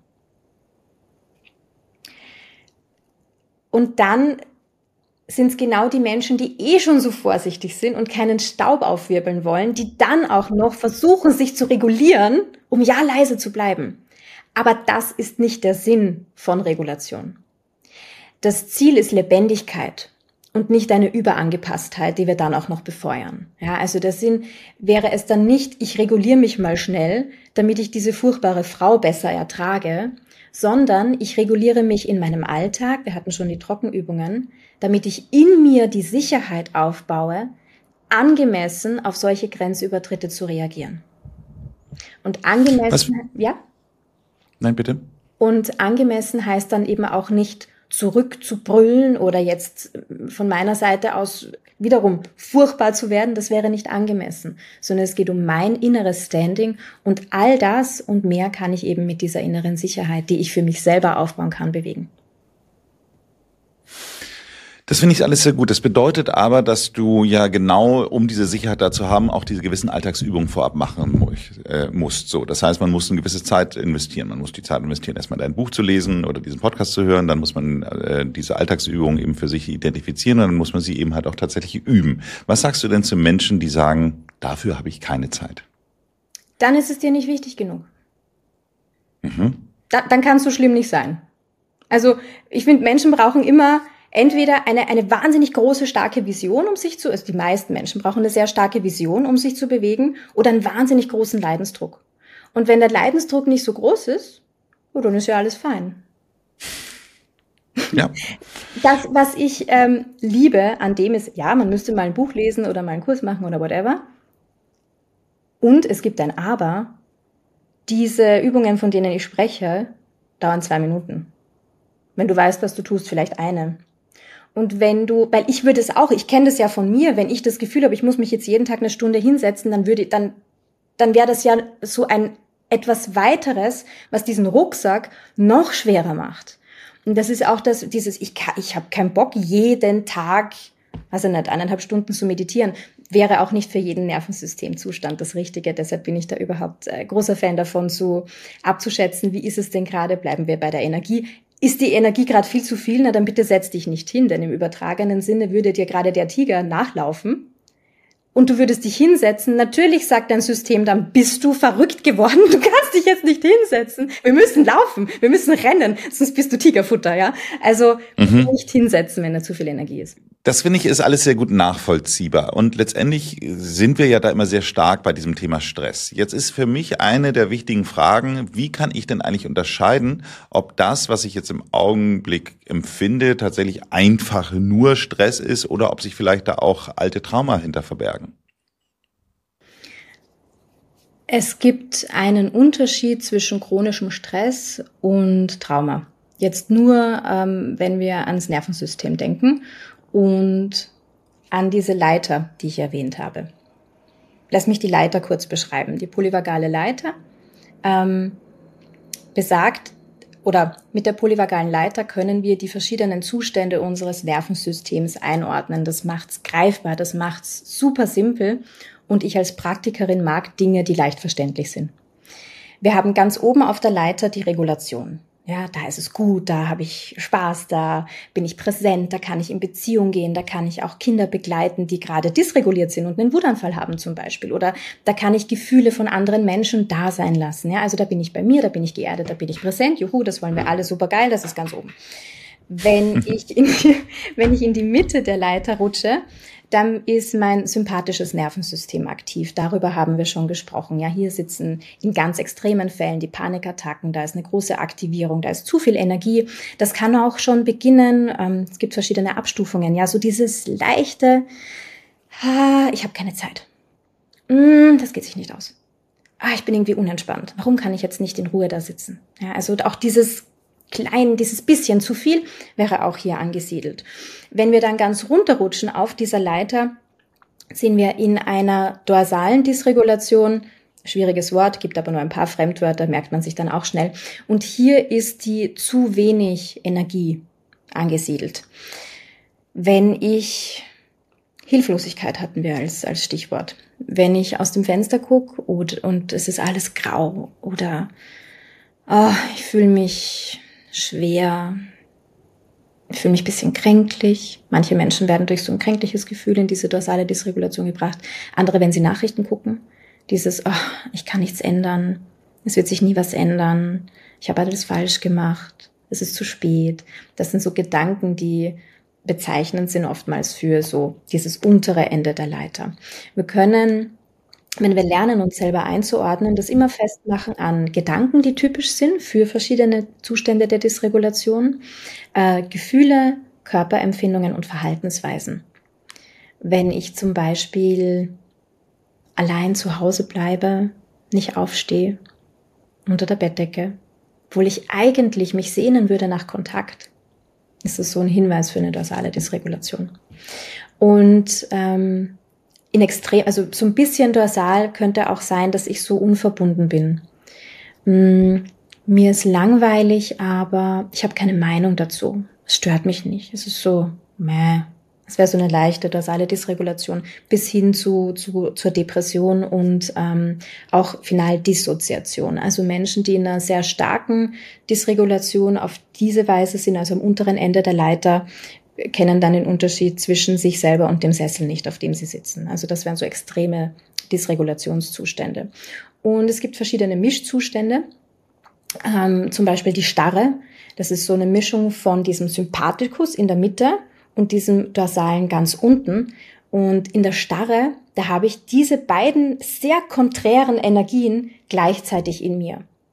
Und dann sind es genau die Menschen, die eh schon so vorsichtig sind und keinen Staub aufwirbeln wollen, die dann auch noch versuchen, sich zu regulieren, um ja leise zu bleiben. Aber das ist nicht der Sinn von Regulation. Das Ziel ist Lebendigkeit und nicht eine Überangepasstheit, die wir dann auch noch befeuern. Ja, also der Sinn wäre es dann nicht, ich reguliere mich mal schnell, damit ich diese furchtbare Frau besser ertrage, sondern ich reguliere mich in meinem Alltag, wir hatten schon die Trockenübungen, damit ich in mir die Sicherheit aufbaue, angemessen auf solche Grenzübertritte zu reagieren. Und angemessen, Was? ja? Nein, bitte. Und angemessen heißt dann eben auch nicht zurückzubrüllen oder jetzt von meiner Seite aus wiederum furchtbar zu werden, das wäre nicht angemessen, sondern es geht um mein inneres Standing und all das und mehr kann ich eben mit dieser inneren Sicherheit, die ich für mich selber aufbauen kann, bewegen. Das finde ich alles sehr gut. Das bedeutet aber, dass du ja genau, um diese Sicherheit da zu haben, auch diese gewissen Alltagsübungen vorab machen äh, musst. So, das heißt, man muss eine gewisse Zeit investieren. Man muss die Zeit investieren, erstmal dein Buch zu lesen oder diesen Podcast zu hören. Dann muss man äh, diese Alltagsübungen eben für sich identifizieren und dann muss man sie eben halt auch tatsächlich üben. Was sagst du denn zu Menschen, die sagen, dafür habe ich keine Zeit? Dann ist es dir nicht wichtig genug. Mhm. Da, dann kann es so schlimm nicht sein. Also ich finde, Menschen brauchen immer entweder eine, eine wahnsinnig große, starke Vision, um sich zu, also die meisten Menschen brauchen eine sehr starke Vision, um sich zu bewegen, oder einen wahnsinnig großen Leidensdruck. Und wenn der Leidensdruck nicht so groß ist oh, dann ist ja alles fein. Ja. Das, was ich ähm, liebe an dem ist, ja, man müsste mal ein Buch lesen oder mal einen Kurs machen oder whatever. Und es gibt ein Aber. Diese Übungen, von denen ich spreche, dauern zwei Minuten. Wenn du weißt, was du tust, vielleicht eine. Und wenn du, weil ich würde es auch, ich kenne das ja von mir, wenn ich das Gefühl habe, ich muss mich jetzt jeden Tag eine Stunde hinsetzen, dann würde, dann, dann wäre das ja so ein etwas weiteres, was diesen Rucksack noch schwerer macht. Und das ist auch das, dieses, ich kann, ich habe keinen Bock, jeden Tag, also nicht eineinhalb Stunden zu meditieren, wäre auch nicht für jeden Nervensystemzustand das Richtige. Deshalb bin ich da überhaupt äh, großer Fan davon, so abzuschätzen, wie ist es denn gerade, bleiben wir bei der Energie. Ist die Energie gerade viel zu viel? Na, dann bitte setz dich nicht hin, denn im übertragenen Sinne würde dir gerade der Tiger nachlaufen. Und du würdest dich hinsetzen, natürlich sagt dein System dann, bist du verrückt geworden? Du kannst dich jetzt nicht hinsetzen. Wir müssen laufen, wir müssen rennen, sonst bist du Tigerfutter, ja? Also mhm. nicht hinsetzen, wenn da zu viel Energie ist. Das finde ich ist alles sehr gut nachvollziehbar. Und letztendlich sind wir ja da immer sehr stark bei diesem Thema Stress. Jetzt ist für mich eine der wichtigen Fragen, wie kann ich denn eigentlich unterscheiden, ob das, was ich jetzt im Augenblick empfinde, tatsächlich einfach nur Stress ist oder ob sich vielleicht da auch alte Trauma hinter verbergen? Es gibt einen Unterschied zwischen chronischem Stress und Trauma. Jetzt nur, ähm, wenn wir ans Nervensystem denken und an diese Leiter, die ich erwähnt habe. Lass mich die Leiter kurz beschreiben. Die polyvagale Leiter ähm, besagt, oder mit der polyvagalen Leiter können wir die verschiedenen Zustände unseres Nervensystems einordnen. Das macht's greifbar, das macht's super simpel. Und ich als Praktikerin mag Dinge, die leicht verständlich sind. Wir haben ganz oben auf der Leiter die Regulation. Ja, da ist es gut, da habe ich Spaß, da bin ich präsent, da kann ich in Beziehung gehen, da kann ich auch Kinder begleiten, die gerade dysreguliert sind und einen Wutanfall haben zum Beispiel. Oder da kann ich Gefühle von anderen Menschen da sein lassen. Ja, also da bin ich bei mir, da bin ich geerdet, da bin ich präsent. Juhu, das wollen wir alle, super geil, das ist ganz oben. Wenn ich in die, wenn ich in die Mitte der Leiter rutsche, dann ist mein sympathisches Nervensystem aktiv. Darüber haben wir schon gesprochen. Ja, hier sitzen in ganz extremen Fällen die Panikattacken. Da ist eine große Aktivierung, da ist zu viel Energie. Das kann auch schon beginnen. Ähm, es gibt verschiedene Abstufungen. Ja, so dieses leichte, ah, ich habe keine Zeit. Mm, das geht sich nicht aus. Ah, ich bin irgendwie unentspannt. Warum kann ich jetzt nicht in Ruhe da sitzen? Ja, also auch dieses klein, dieses bisschen zu viel wäre auch hier angesiedelt. Wenn wir dann ganz runterrutschen auf dieser Leiter, sind wir in einer dorsalen Dysregulation. Schwieriges Wort, gibt aber nur ein paar Fremdwörter, merkt man sich dann auch schnell. Und hier ist die zu wenig Energie angesiedelt. Wenn ich, Hilflosigkeit hatten wir als, als Stichwort. Wenn ich aus dem Fenster gucke und, und es ist alles grau oder oh, ich fühle mich schwer, ich fühle mich ein bisschen kränklich. Manche Menschen werden durch so ein kränkliches Gefühl in diese dorsale Dysregulation gebracht. Andere, wenn sie Nachrichten gucken, dieses, oh, ich kann nichts ändern, es wird sich nie was ändern, ich habe alles falsch gemacht, es ist zu spät. Das sind so Gedanken, die bezeichnend sind oftmals für so dieses untere Ende der Leiter. Wir können, wenn wir lernen, uns selber einzuordnen, das immer festmachen an Gedanken, die typisch sind für verschiedene Zustände der Dysregulation, äh, Gefühle, Körperempfindungen und Verhaltensweisen. Wenn ich zum Beispiel allein zu Hause bleibe, nicht aufstehe, unter der Bettdecke, obwohl ich eigentlich mich sehnen würde nach Kontakt, ist das so ein Hinweis für eine dorsale Dysregulation. Und ähm, in extrem, also so ein bisschen dorsal könnte auch sein, dass ich so unverbunden bin. Mm, mir ist langweilig, aber ich habe keine Meinung dazu. Es stört mich nicht. Es ist so, meh. Es wäre so eine leichte dorsale Dysregulation bis hin zu, zu zur Depression und ähm, auch final Dissoziation. Also Menschen, die in einer sehr starken Dysregulation auf diese Weise sind, also am unteren Ende der Leiter, kennen dann den Unterschied zwischen sich selber und dem Sessel nicht, auf dem sie sitzen. Also das wären so extreme Dysregulationszustände. Und es gibt verschiedene Mischzustände, ähm, zum Beispiel die Starre. Das ist so eine Mischung von diesem Sympathikus in der Mitte und diesem dorsalen ganz unten. Und in der Starre, da habe ich diese beiden sehr konträren Energien gleichzeitig in mir.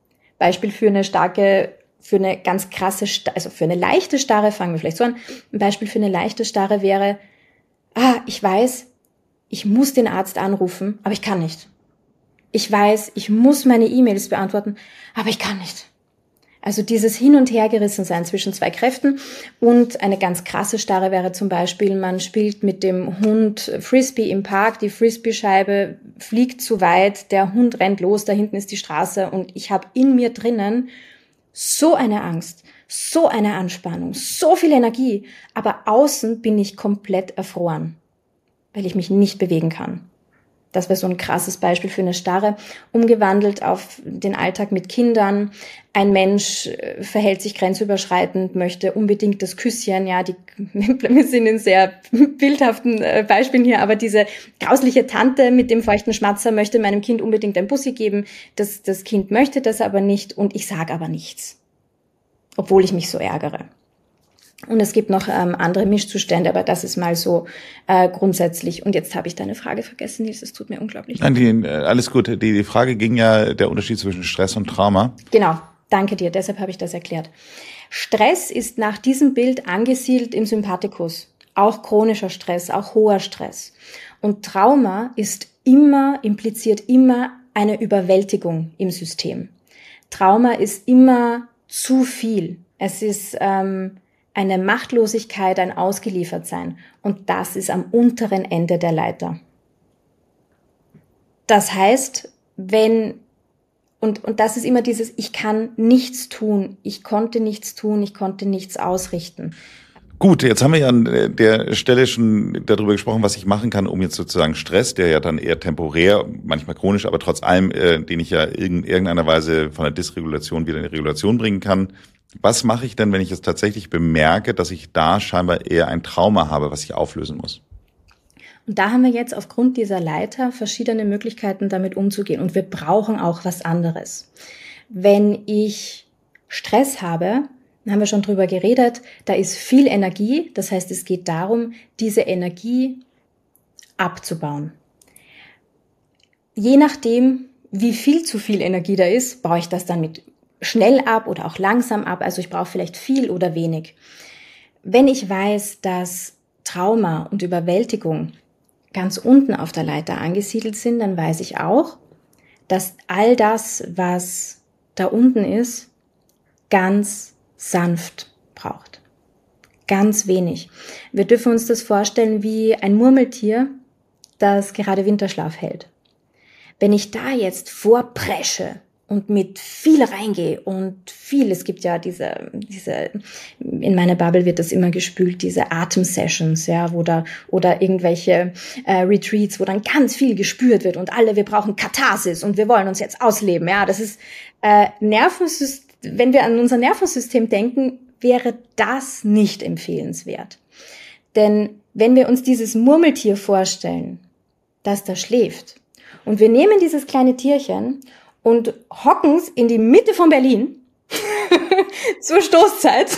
Beispiel für eine starke, für eine ganz krasse, also für eine leichte Starre, fangen wir vielleicht so an. Ein Beispiel für eine leichte Starre wäre, ah, ich weiß, ich muss den Arzt anrufen, aber ich kann nicht. Ich weiß, ich muss meine E-Mails beantworten, aber ich kann nicht. Also dieses Hin- und Hergerissensein zwischen zwei Kräften. Und eine ganz krasse Starre wäre zum Beispiel, man spielt mit dem Hund Frisbee im Park, die Frisbee-Scheibe fliegt zu weit, der Hund rennt los, da hinten ist die Straße und ich habe in mir drinnen so eine Angst, so eine Anspannung, so viel Energie, aber außen bin ich komplett erfroren, weil ich mich nicht bewegen kann. Das wäre so ein krasses Beispiel für eine Starre, umgewandelt auf den Alltag mit Kindern. Ein Mensch verhält sich grenzüberschreitend, möchte unbedingt das Küsschen. Ja, die, wir sind in sehr bildhaften Beispielen hier, aber diese grausliche Tante mit dem feuchten Schmatzer möchte meinem Kind unbedingt ein Bussi geben. Das, das Kind möchte das aber nicht und ich sage aber nichts, obwohl ich mich so ärgere. Und es gibt noch ähm, andere Mischzustände, aber das ist mal so äh, grundsätzlich. Und jetzt habe ich deine Frage vergessen, Nils, es tut mir unglaublich leid. Nein, die, alles gut. Die, die Frage ging ja der Unterschied zwischen Stress und Trauma. Genau, danke dir, deshalb habe ich das erklärt. Stress ist nach diesem Bild angesiedelt im Sympathikus. Auch chronischer Stress, auch hoher Stress. Und Trauma ist immer, impliziert immer eine Überwältigung im System. Trauma ist immer zu viel. Es ist ähm, eine Machtlosigkeit, ein Ausgeliefertsein. Und das ist am unteren Ende der Leiter. Das heißt, wenn, und, und das ist immer dieses, ich kann nichts tun, ich konnte nichts tun, ich konnte nichts ausrichten. Gut, jetzt haben wir ja an der Stelle schon darüber gesprochen, was ich machen kann, um jetzt sozusagen Stress, der ja dann eher temporär, manchmal chronisch, aber trotz allem, äh, den ich ja in irgendeiner Weise von der Dysregulation wieder in die Regulation bringen kann. Was mache ich denn, wenn ich es tatsächlich bemerke, dass ich da scheinbar eher ein Trauma habe, was ich auflösen muss? Und da haben wir jetzt aufgrund dieser Leiter verschiedene Möglichkeiten, damit umzugehen. Und wir brauchen auch was anderes. Wenn ich Stress habe, haben wir schon drüber geredet, da ist viel Energie. Das heißt, es geht darum, diese Energie abzubauen. Je nachdem, wie viel zu viel Energie da ist, baue ich das dann mit schnell ab oder auch langsam ab. Also ich brauche vielleicht viel oder wenig. Wenn ich weiß, dass Trauma und Überwältigung ganz unten auf der Leiter angesiedelt sind, dann weiß ich auch, dass all das, was da unten ist, ganz sanft braucht. Ganz wenig. Wir dürfen uns das vorstellen wie ein Murmeltier, das gerade Winterschlaf hält. Wenn ich da jetzt vorpresche und mit viel reingehe und viel, es gibt ja diese, diese, in meiner Bubble wird das immer gespült, diese Atem-Sessions, ja, wo da, oder irgendwelche äh, Retreats, wo dann ganz viel gespürt wird und alle, wir brauchen Katharsis und wir wollen uns jetzt ausleben, ja, das ist äh, Nervensystem, wenn wir an unser Nervensystem denken, wäre das nicht empfehlenswert. Denn wenn wir uns dieses Murmeltier vorstellen, das da schläft, und wir nehmen dieses kleine Tierchen und hocken es in die Mitte von Berlin zur Stoßzeit,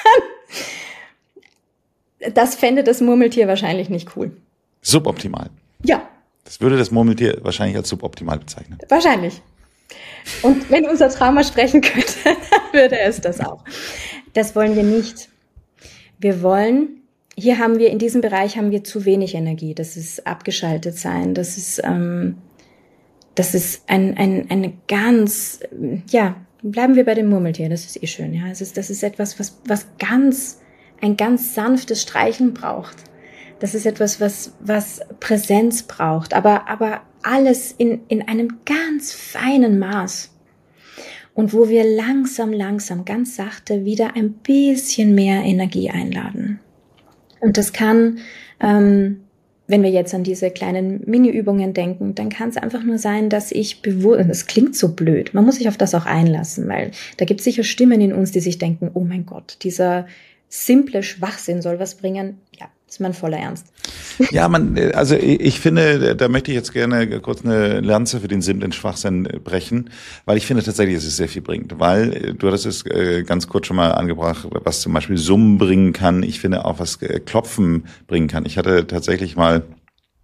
das fände das Murmeltier wahrscheinlich nicht cool. Suboptimal. Ja. Das würde das Murmeltier wahrscheinlich als suboptimal bezeichnen. Wahrscheinlich. Und wenn unser Trauma sprechen könnte, dann würde es das auch. Das wollen wir nicht. Wir wollen, hier haben wir, in diesem Bereich haben wir zu wenig Energie. Das ist abgeschaltet sein. Das ist, ähm, das ist ein, ein, eine ganz, ja, bleiben wir bei dem Murmeltier. Das ist eh schön, ja. Es ist, das ist etwas, was, was ganz, ein ganz sanftes Streicheln braucht. Das ist etwas, was, was Präsenz braucht. Aber, aber alles in, in einem ganz feinen Maß. Und wo wir langsam, langsam, ganz sachte wieder ein bisschen mehr Energie einladen. Und das kann, ähm, wenn wir jetzt an diese kleinen Mini-Übungen denken, dann kann es einfach nur sein, dass ich bewusst, das klingt so blöd, man muss sich auf das auch einlassen, weil da gibt es sicher Stimmen in uns, die sich denken, oh mein Gott, dieser simple Schwachsinn soll was bringen. Ja, ist man voller Ernst. Ja, man, also ich finde, da möchte ich jetzt gerne kurz eine Lanze für den simplen Schwachsinn brechen, weil ich finde tatsächlich, dass es sehr viel bringt, weil du hattest es ganz kurz schon mal angebracht, was zum Beispiel Summen bringen kann. Ich finde auch, was Klopfen bringen kann. Ich hatte tatsächlich mal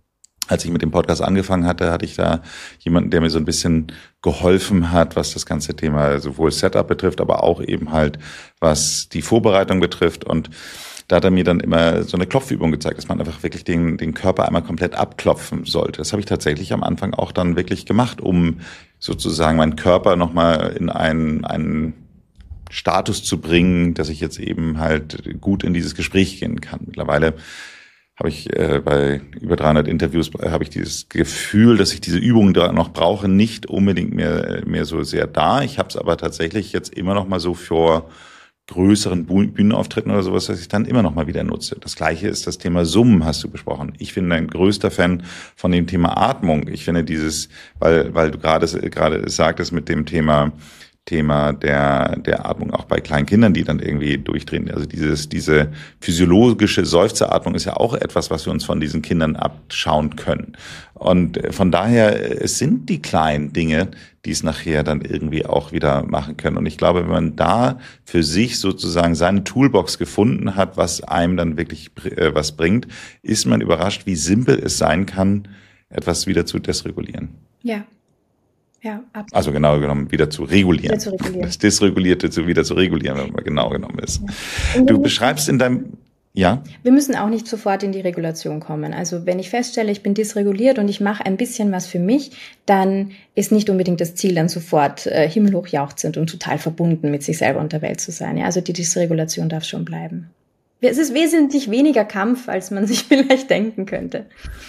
als ich mit dem Podcast angefangen hatte, hatte ich da jemanden, der mir so ein bisschen geholfen hat, was das ganze Thema sowohl Setup betrifft, aber auch eben halt, was die Vorbereitung betrifft. Und da hat er mir dann immer so eine Klopfübung gezeigt, dass man einfach wirklich den, den Körper einmal komplett abklopfen sollte. Das habe ich tatsächlich am Anfang auch dann wirklich gemacht, um sozusagen meinen Körper nochmal in einen, einen Status zu bringen, dass ich jetzt eben halt gut in dieses Gespräch gehen kann. Mittlerweile habe ich äh, bei über dreihundert Interviews äh, habe ich dieses Gefühl, dass ich diese Übungen da noch brauche, nicht unbedingt mehr mehr so sehr da. Ich habe es aber tatsächlich jetzt immer noch mal so vor größeren Bühnenauftritten oder sowas, dass ich dann immer noch mal wieder nutze. Das Gleiche ist das Thema Summen, hast du besprochen. Ich bin ein größter Fan von dem Thema Atmung. Ich finde dieses, weil weil du gerade gerade sagtest mit dem Thema Thema der der Atmung auch bei kleinen Kindern, die dann irgendwie durchdrehen. Also dieses diese physiologische Seufzeratmung ist ja auch etwas, was wir uns von diesen Kindern abschauen können. Und von daher, es sind die kleinen Dinge, die es nachher dann irgendwie auch wieder machen können. Und ich glaube, wenn man da für sich sozusagen seine Toolbox gefunden hat, was einem dann wirklich äh, was bringt, ist man überrascht, wie simpel es sein kann, etwas wieder zu desregulieren. Ja. Ja, absolut. Also genau genommen wieder zu regulieren. Wieder zu regulieren. Das Dysregulierte zu wieder zu regulieren, wenn man genau genommen ist. Ja. Du beschreibst in deinem, ja? Wir müssen auch nicht sofort in die Regulation kommen. Also wenn ich feststelle, ich bin dysreguliert und ich mache ein bisschen was für mich, dann ist nicht unbedingt das Ziel, dann sofort äh, himmelhoch jauchzend und total verbunden mit sich selber und der Welt zu sein. Ja, also die Dysregulation darf schon bleiben. Es ist wesentlich weniger Kampf, als man sich vielleicht denken könnte.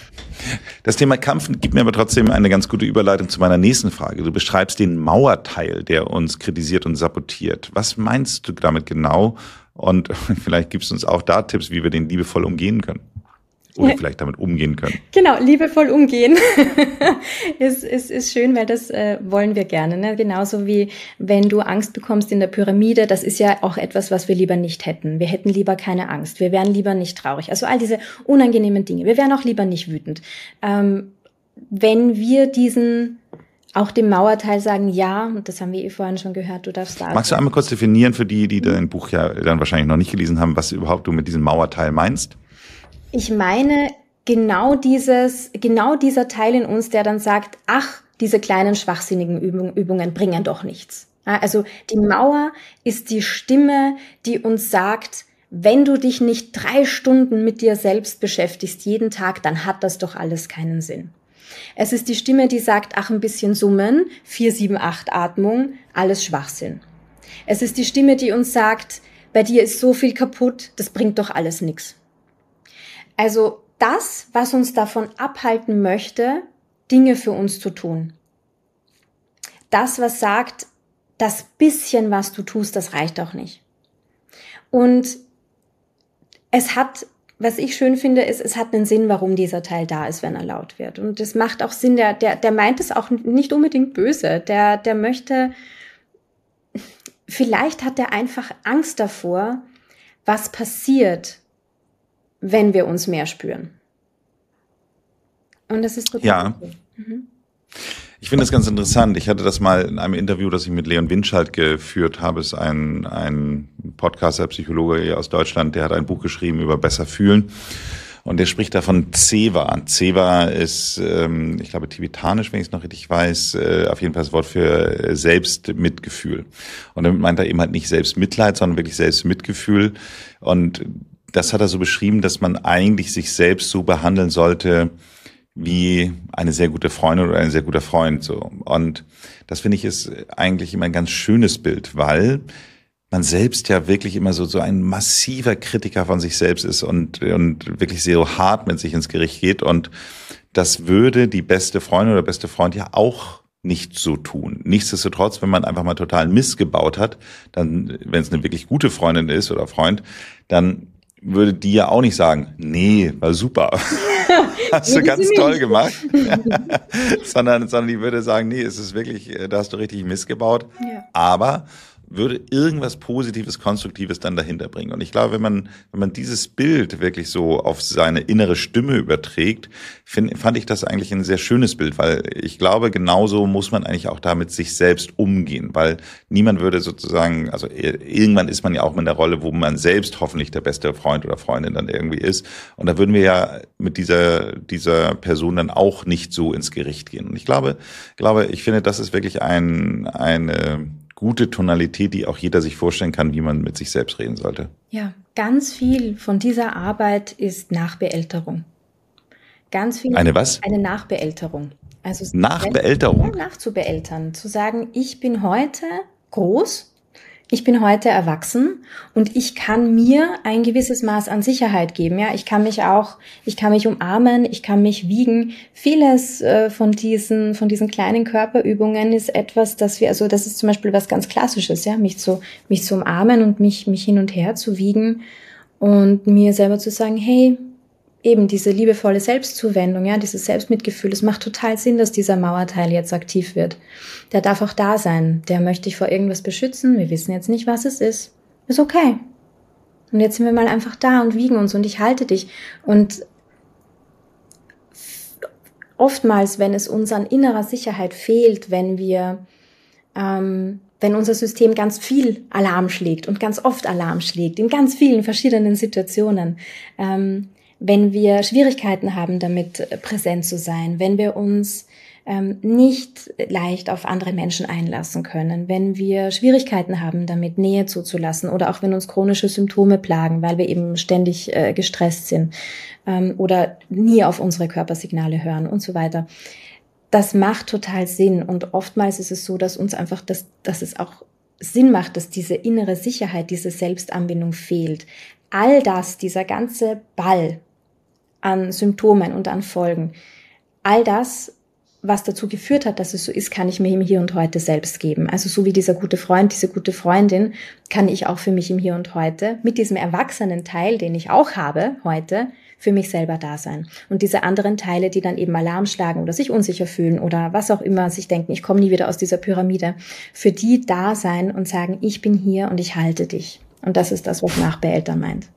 Das Thema Kampf gibt mir aber trotzdem eine ganz gute Überleitung zu meiner nächsten Frage. Du beschreibst den Mauerteil, der uns kritisiert und sabotiert. Was meinst du damit genau? Und vielleicht gibst du uns auch da Tipps, wie wir den liebevoll umgehen können. Oder vielleicht damit umgehen können. Genau, liebevoll umgehen ist, ist, ist schön, weil das äh, wollen wir gerne. Ne? Genauso wie wenn du Angst bekommst in der Pyramide, das ist ja auch etwas, was wir lieber nicht hätten. Wir hätten lieber keine Angst, wir wären lieber nicht traurig. Also all diese unangenehmen Dinge. Wir wären auch lieber nicht wütend. Ähm, wenn wir diesen, auch dem Mauerteil sagen, ja, und das haben wir eh vorhin schon gehört, du darfst da. Magst du einmal kurz definieren für die, die dein Buch ja dann wahrscheinlich noch nicht gelesen haben, was überhaupt du mit diesem Mauerteil meinst? Ich meine genau dieses, genau dieser Teil in uns, der dann sagt, ach, diese kleinen schwachsinnigen Übung, Übungen bringen doch nichts. Also die Mauer ist die Stimme, die uns sagt, wenn du dich nicht drei Stunden mit dir selbst beschäftigst jeden Tag, dann hat das doch alles keinen Sinn. Es ist die Stimme, die sagt, ach, ein bisschen summen, vier, sieben, acht Atmung, alles Schwachsinn. Es ist die Stimme, die uns sagt, bei dir ist so viel kaputt, das bringt doch alles nichts. Also das, was uns davon abhalten möchte, Dinge für uns zu tun. Das, was sagt, das bisschen, was du tust, das reicht auch nicht. Und es hat, was ich schön finde, ist, es hat einen Sinn, warum dieser Teil da ist, wenn er laut wird. Und es macht auch Sinn, der, der, der meint es auch nicht unbedingt böse. Der, der möchte, vielleicht hat er einfach Angst davor, was passiert, wenn wir uns mehr spüren. Und das ist total ja. cool. Mhm. Ich finde das ganz interessant. Ich hatte das mal in einem Interview, das ich mit Leon Winscheid geführt habe. Es ist ein, ein Podcaster, Psychologe hier aus Deutschland, der hat ein Buch geschrieben über besser fühlen. Und der spricht da von Zewa. Zewa ist, ähm, ich glaube, tibetanisch, wenn ich es noch richtig weiß, äh, auf jeden Fall das Wort für Selbstmitgefühl. Und damit meint er eben halt nicht Selbstmitleid, sondern wirklich Selbstmitgefühl. Und das hat er so beschrieben, dass man eigentlich sich selbst so behandeln sollte wie eine sehr gute Freundin oder ein sehr guter Freund. So. Und das finde ich ist eigentlich immer ein ganz schönes Bild, weil man selbst ja wirklich immer so, so ein massiver Kritiker von sich selbst ist und, und wirklich sehr hart mit sich ins Gericht geht. Und das würde die beste Freundin oder beste Freund ja auch nicht so tun. Nichtsdestotrotz, wenn man einfach mal total Mist gebaut hat, dann, wenn es eine wirklich gute Freundin ist oder Freund, dann würde die ja auch nicht sagen, nee, war super, hast du ganz toll gemacht, sondern, sondern die würde sagen, nee, es ist wirklich, da hast du richtig Mist gebaut, ja. Aber würde irgendwas Positives, Konstruktives dann dahinter bringen. Und ich glaube, wenn man, wenn man dieses Bild wirklich so auf seine innere Stimme überträgt, find, fand ich das eigentlich ein sehr schönes Bild, weil ich glaube, genauso muss man eigentlich auch damit sich selbst umgehen, weil niemand würde sozusagen, also irgendwann ist man ja auch in der Rolle, wo man selbst hoffentlich der beste Freund oder Freundin dann irgendwie ist. Und da würden wir ja mit dieser, dieser Person dann auch nicht so ins Gericht gehen. Und ich glaube, glaube, ich finde, das ist wirklich ein, eine gute Tonalität, die auch jeder sich vorstellen kann, wie man mit sich selbst reden sollte. Ja, ganz viel von dieser Arbeit ist Nachbeälterung. Ganz viel. Eine was? Eine Nachbeälterung. Also Nachbeälterung? Ja, nachzubeältern. Zu sagen, ich bin heute groß, ich bin heute erwachsen und ich kann mir ein gewisses Maß an Sicherheit geben. Ja, ich kann mich auch, ich kann mich umarmen, ich kann mich wiegen. Vieles äh, von diesen, von diesen kleinen Körperübungen ist etwas, das wir, also das ist zum Beispiel was ganz Klassisches, ja, mich zu, mich zu umarmen und mich, mich hin und her zu wiegen und mir selber zu sagen, hey, eben diese liebevolle Selbstzuwendung, ja, dieses Selbstmitgefühl, es macht total Sinn, dass dieser Mauerteil jetzt aktiv wird. Der darf auch da sein. Der möchte dich vor irgendwas beschützen. Wir wissen jetzt nicht, was es ist. Ist okay. Und jetzt sind wir mal einfach da und wiegen uns und ich halte dich. Und oftmals, wenn es uns an innerer Sicherheit fehlt, wenn wir, ähm, wenn unser System ganz viel Alarm schlägt und ganz oft Alarm schlägt, in ganz vielen verschiedenen Situationen, ähm, wenn wir Schwierigkeiten haben, damit präsent zu sein, wenn wir uns ähm, nicht leicht auf andere Menschen einlassen können, wenn wir Schwierigkeiten haben, damit Nähe zuzulassen oder auch wenn uns chronische Symptome plagen, weil wir eben ständig äh, gestresst sind ähm, oder nie auf unsere Körpersignale hören und so weiter. Das macht total Sinn und oftmals ist es so, dass uns einfach, das, dass es auch Sinn macht, dass diese innere Sicherheit, diese Selbstanbindung fehlt. All das, dieser ganze Ball an Symptomen und an Folgen. All das, was dazu geführt hat, dass es so ist, kann ich mir im Hier und Heute selbst geben. Also so wie dieser gute Freund, diese gute Freundin, kann ich auch für mich im Hier und Heute mit diesem erwachsenen Teil, den ich auch habe heute, für mich selber da sein. Und diese anderen Teile, die dann eben Alarm schlagen oder sich unsicher fühlen oder was auch immer, sich denken, ich komme nie wieder aus dieser Pyramide, für die da sein und sagen, ich bin hier und ich halte dich. Und das ist das, was Nachbeeltern meint.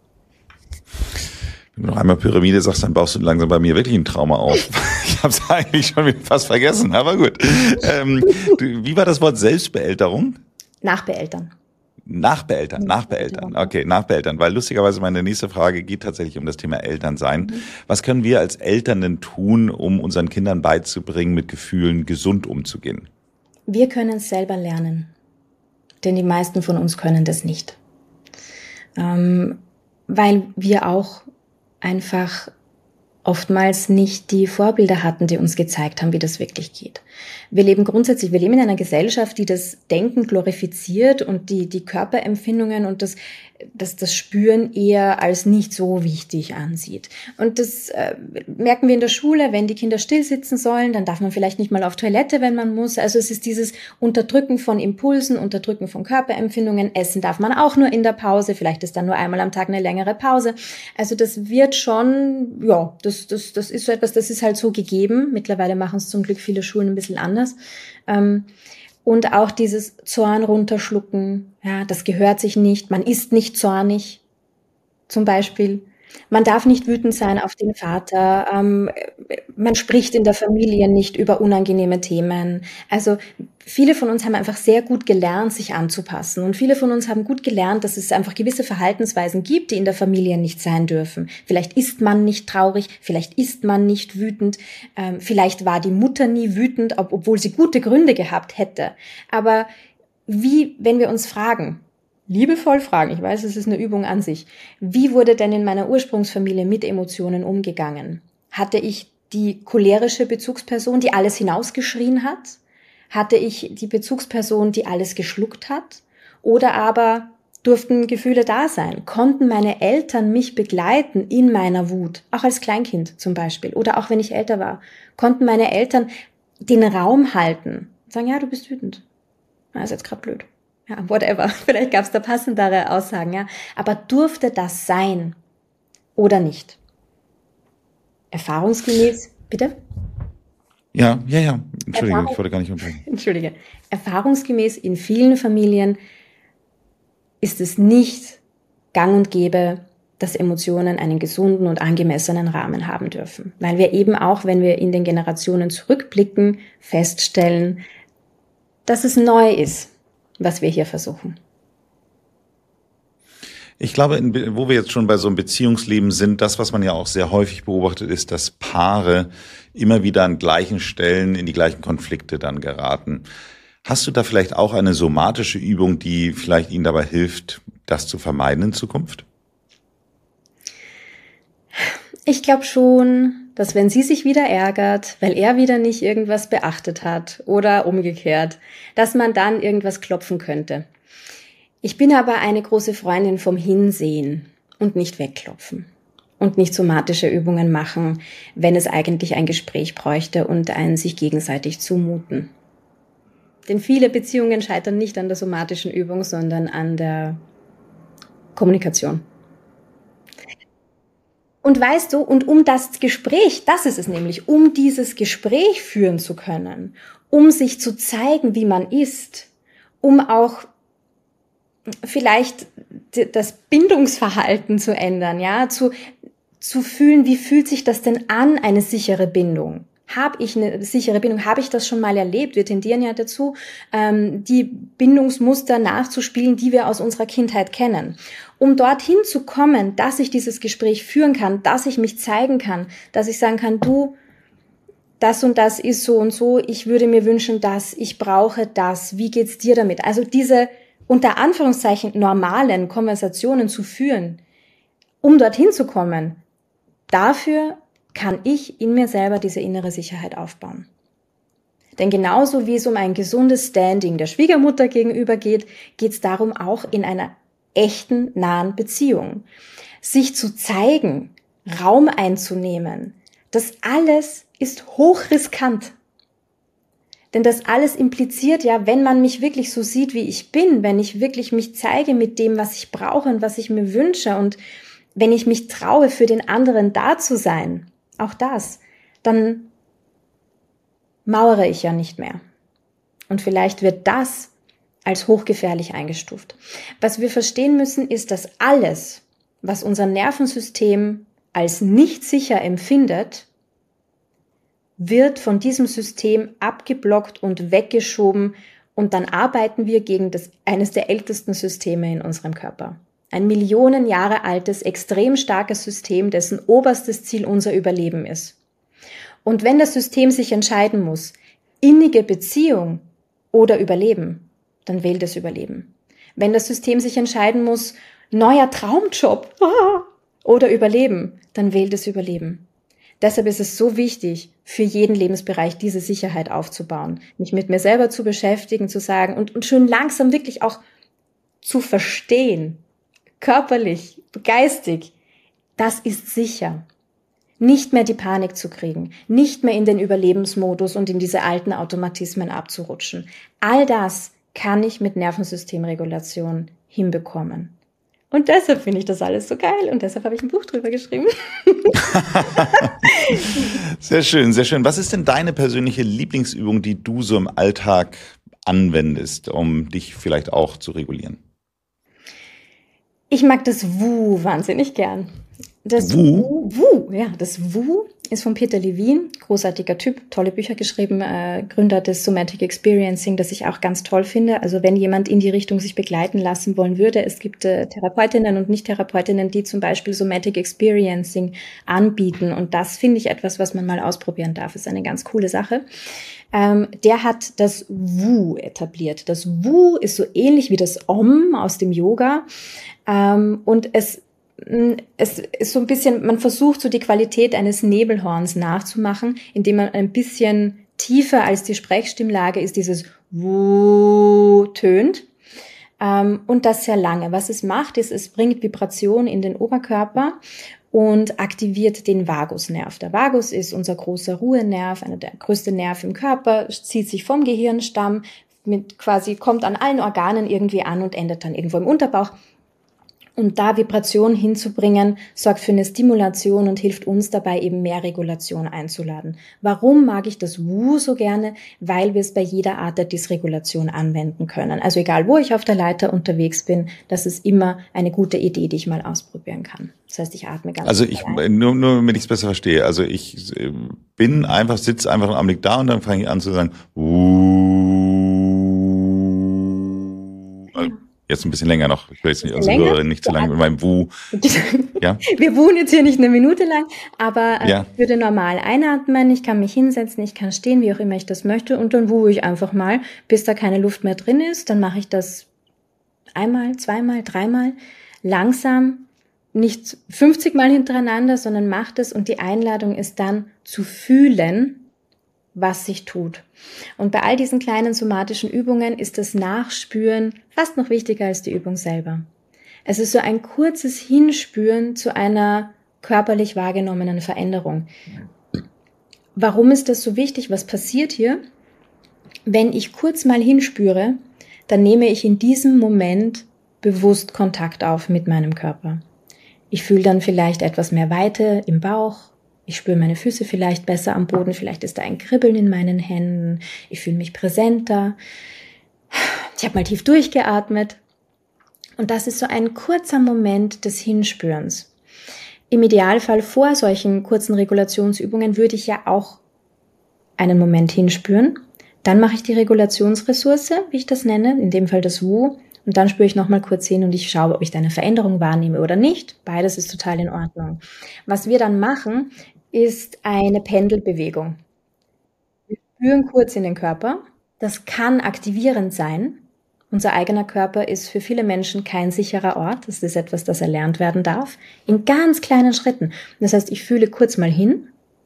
Wenn du noch einmal Pyramide sagst, dann baust du langsam bei mir wirklich ein Trauma auf. Ich habe es eigentlich schon wieder fast vergessen, aber gut. Ähm, du, wie war das Wort Selbstbeälterung? Nachbeeltern. Nachbeeltern, Nachbeeltern. Okay, Nachbeeltern. Weil lustigerweise meine nächste Frage geht tatsächlich um das Thema Elternsein. Mhm. Was können wir als Eltern denn tun, um unseren Kindern beizubringen, mit Gefühlen gesund umzugehen? Wir können es selber lernen. Denn die meisten von uns können das nicht. Ähm, weil wir auch einfach oftmals nicht die Vorbilder hatten, die uns gezeigt haben, wie das wirklich geht. Wir leben grundsätzlich, wir leben in einer Gesellschaft, die das Denken glorifiziert und die, die Körperempfindungen und das, das, das Spüren eher als nicht so wichtig ansieht. Und das äh, merken wir in der Schule, wenn die Kinder still sitzen sollen, dann darf man vielleicht nicht mal auf Toilette, wenn man muss. Also es ist dieses Unterdrücken von Impulsen, Unterdrücken von Körperempfindungen. Essen darf man auch nur in der Pause, vielleicht ist dann nur einmal am Tag eine längere Pause. Also das wird schon, ja, das, das, das ist so etwas, das ist halt so gegeben. Mittlerweile machen es zum Glück viele Schulen ein bisschen anders. Ähm, Und auch dieses Zorn runterschlucken, ja, das gehört sich nicht. Man ist nicht zornig, zum Beispiel. Man darf nicht wütend sein auf den Vater. Ähm, man spricht in der Familie nicht über unangenehme Themen. Also viele von uns haben einfach sehr gut gelernt, sich anzupassen. Und viele von uns haben gut gelernt, dass es einfach gewisse Verhaltensweisen gibt, die in der Familie nicht sein dürfen. Vielleicht ist man nicht traurig, vielleicht ist man nicht wütend, ähm, vielleicht war die Mutter nie wütend, ob, obwohl sie gute Gründe gehabt hätte. Aber wie, wenn wir uns fragen, liebevoll fragen, ich weiß, es ist eine Übung an sich, wie wurde denn in meiner Ursprungsfamilie mit Emotionen umgegangen? Hatte ich die cholerische Bezugsperson, die alles hinausgeschrien hat? Hatte ich die Bezugsperson, die alles geschluckt hat? Oder aber durften Gefühle da sein? Konnten meine Eltern mich begleiten in meiner Wut? Auch als Kleinkind zum Beispiel. Oder auch wenn ich älter war. Konnten meine Eltern den Raum halten? Sagen, ja, du bist wütend. Na, ist jetzt gerade blöd. Ja, whatever. Vielleicht gab es da passendere Aussagen, ja. Aber durfte das sein oder nicht? Erfahrungsgemäß, bitte? Ja, ja, ja. Entschuldige, ich wollte gar nicht unterbrechen. Entschuldige. Erfahrungsgemäß in vielen Familien ist es nicht gang und gäbe, dass Emotionen einen gesunden und angemessenen Rahmen haben dürfen. Weil wir eben auch, wenn wir in den Generationen zurückblicken, feststellen, dass es neu ist, was wir hier versuchen. Ich glaube, in, wo wir jetzt schon bei so einem Beziehungsleben sind, das, was man ja auch sehr häufig beobachtet, ist, dass Paare immer wieder an gleichen Stellen in die gleichen Konflikte dann geraten. Hast du da vielleicht auch eine somatische Übung, die vielleicht Ihnen dabei hilft, das zu vermeiden in Zukunft? Ich glaube schon, dass wenn sie sich wieder ärgert, weil er wieder nicht irgendwas beachtet hat oder umgekehrt, dass man dann irgendwas klopfen könnte. Ich bin aber eine große Freundin vom Hinsehen und nicht wegklopfen und nicht somatische Übungen machen, wenn es eigentlich ein Gespräch bräuchte und ein sich gegenseitig zumuten. Denn viele Beziehungen scheitern nicht an der somatischen Übung, sondern an der Kommunikation. Und weißt du, und um das Gespräch, das ist es nämlich, um dieses Gespräch führen zu können, um sich zu zeigen, wie man ist, um auch vielleicht das Bindungsverhalten zu ändern, ja, zu, zu fühlen, wie fühlt sich das denn an, eine sichere Bindung? Habe ich eine sichere Bindung? Habe ich das schon mal erlebt? Wir tendieren ja dazu, ähm, die Bindungsmuster nachzuspielen, die wir aus unserer Kindheit kennen. Um dorthin zu kommen, dass ich dieses Gespräch führen kann, dass ich mich zeigen kann, dass ich sagen kann, du, das und das ist so und so, ich würde mir wünschen, dass ich brauche das. Wie geht's dir damit? Also diese unter Anführungszeichen normalen Konversationen zu führen, um dorthin zu kommen, dafür kann ich in mir selber diese innere Sicherheit aufbauen. Denn genauso wie es um ein gesundes Standing der Schwiegermutter gegenüber geht, geht es darum auch in einer echten, nahen Beziehung. Sich zu zeigen, Raum einzunehmen, das alles ist hochriskant. Denn das alles impliziert ja, wenn man mich wirklich so sieht, wie ich bin, wenn ich wirklich mich zeige mit dem, was ich brauche und was ich mir wünsche und wenn ich mich traue, für den anderen da zu sein, auch das, dann mauere ich ja nicht mehr. Und vielleicht wird das als hochgefährlich eingestuft. Was wir verstehen müssen, ist, dass alles, was unser Nervensystem als nicht sicher empfindet, wird von diesem System abgeblockt und weggeschoben und dann arbeiten wir gegen das, eines der ältesten Systeme in unserem Körper. Ein Millionen Jahre altes, extrem starkes System, dessen oberstes Ziel unser Überleben ist. Und wenn das System sich entscheiden muss, innige Beziehung oder Überleben, dann wählt es Überleben. Wenn das System sich entscheiden muss, neuer Traumjob oder Überleben, dann wählt es Überleben. Deshalb ist es so wichtig, für jeden Lebensbereich diese Sicherheit aufzubauen, mich mit mir selber zu beschäftigen, zu sagen und, und schön langsam wirklich auch zu verstehen, körperlich, geistig, das ist sicher. Nicht mehr die Panik zu kriegen, nicht mehr in den Überlebensmodus und in diese alten Automatismen abzurutschen. All das kann ich mit Nervensystemregulation hinbekommen. Und deshalb finde ich das alles so geil und deshalb habe ich ein Buch drüber geschrieben. Sehr schön, sehr schön. Was ist denn deine persönliche Lieblingsübung, die du so im Alltag anwendest, um dich vielleicht auch zu regulieren? Ich mag das Wu wahnsinnig gern. Das Wu? Wu, ja, das Wu ist von Peter Levine, großartiger Typ, tolle Bücher geschrieben, äh, Gründer des Somatic Experiencing, das ich auch ganz toll finde. Also wenn jemand in die Richtung sich begleiten lassen wollen würde, es gibt äh, Therapeutinnen und Nicht-Therapeutinnen, die zum Beispiel Somatic Experiencing anbieten und das finde ich etwas, was man mal ausprobieren darf. Ist eine ganz coole Sache. Ähm, der hat das Wu etabliert. Das Wu ist so ähnlich wie das Om aus dem Yoga ähm, und es Es ist so ein bisschen, man versucht so die Qualität eines Nebelhorns nachzumachen, indem man ein bisschen tiefer als die Sprechstimmlage ist, dieses Wuh tönt. Und das sehr lange. Was es macht, ist, es bringt Vibration in den Oberkörper und aktiviert den Vagusnerv. Der Vagus ist unser großer Ruhenerv, einer der größten Nerv im Körper, zieht sich vom Gehirnstamm, mit quasi kommt an allen Organen irgendwie an und endet dann irgendwo im Unterbauch. Und da Vibration hinzubringen, sorgt für eine Stimulation und hilft uns dabei, eben mehr Regulation einzuladen. Warum mag ich das Wu so gerne? Weil wir es bei jeder Art der Dysregulation anwenden können. Also egal, wo ich auf der Leiter unterwegs bin, das ist immer eine gute Idee, die ich mal ausprobieren kann. Das heißt, ich atme ganz Also ich, nur, nur damit ich es besser verstehe, also ich bin einfach, sitze einfach einen Augenblick da und dann fange ich an zu sagen, Wu. Ja. Jetzt ein bisschen länger noch. Ich will jetzt nicht, also länger? nicht zu lange mit meinem Wu. Ja? Wir wuhen jetzt hier nicht eine Minute lang, aber äh, ja. Ich würde normal einatmen, ich kann mich hinsetzen, ich kann stehen, wie auch immer ich das möchte und dann wuhe ich einfach mal, bis da keine Luft mehr drin ist. Dann mache ich das einmal, zweimal, dreimal, langsam, nicht fünfzig Mal hintereinander, sondern macht es und die Einladung ist dann zu fühlen, was sich tut. Und bei all diesen kleinen somatischen Übungen ist das Nachspüren fast noch wichtiger als die Übung selber. Es ist so ein kurzes Hinspüren zu einer körperlich wahrgenommenen Veränderung. Warum ist das so wichtig? Was passiert hier? Wenn ich kurz mal hinspüre, dann nehme ich in diesem Moment bewusst Kontakt auf mit meinem Körper. Ich fühle dann vielleicht etwas mehr Weite im Bauch. Ich spüre meine Füße vielleicht besser am Boden, vielleicht ist da ein Kribbeln in meinen Händen, ich fühle mich präsenter, ich habe mal tief durchgeatmet und das ist so ein kurzer Moment des Hinspürens. Im Idealfall vor solchen kurzen Regulationsübungen würde ich ja auch einen Moment hinspüren, dann mache ich die Regulationsressource, wie ich das nenne, in dem Fall das Wu, und dann spüre ich nochmal kurz hin und ich schaue, ob ich da eine Veränderung wahrnehme oder nicht. Beides ist total in Ordnung. Was wir dann machen, ist eine Pendelbewegung. Wir spüren kurz in den Körper. Das kann aktivierend sein. Unser eigener Körper ist für viele Menschen kein sicherer Ort. Das ist etwas, das erlernt werden darf. In ganz kleinen Schritten. Das heißt, ich fühle kurz mal hin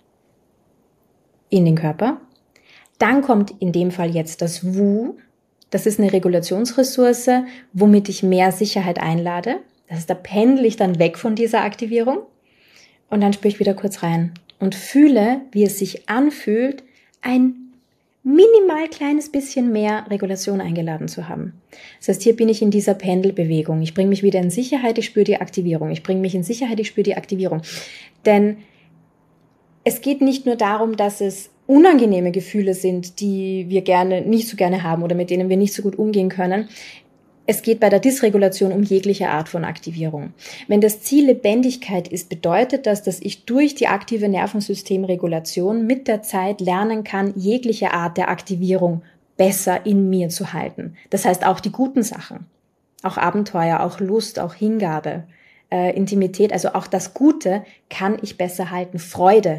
in den Körper. Dann kommt in dem Fall jetzt das Wu. Das ist eine Regulationsressource, womit ich mehr Sicherheit einlade. Das heißt, da pendle ich dann weg von dieser Aktivierung und dann spüre ich wieder kurz rein und fühle, wie es sich anfühlt, ein minimal kleines bisschen mehr Regulation eingeladen zu haben. Das heißt, hier bin ich in dieser Pendelbewegung. Ich bringe mich wieder in Sicherheit, ich spüre die Aktivierung. Ich bringe mich in Sicherheit, ich spüre die Aktivierung. Denn es geht nicht nur darum, dass es unangenehme Gefühle sind, die wir gerne nicht so gerne haben oder mit denen wir nicht so gut umgehen können. Es geht bei der Dysregulation um jegliche Art von Aktivierung. Wenn das Ziel Lebendigkeit ist, bedeutet das, dass ich durch die aktive Nervensystemregulation mit der Zeit lernen kann, jegliche Art der Aktivierung besser in mir zu halten. Das heißt auch die guten Sachen, auch Abenteuer, auch Lust, auch Hingabe, äh, Intimität, also auch das Gute kann ich besser halten, Freude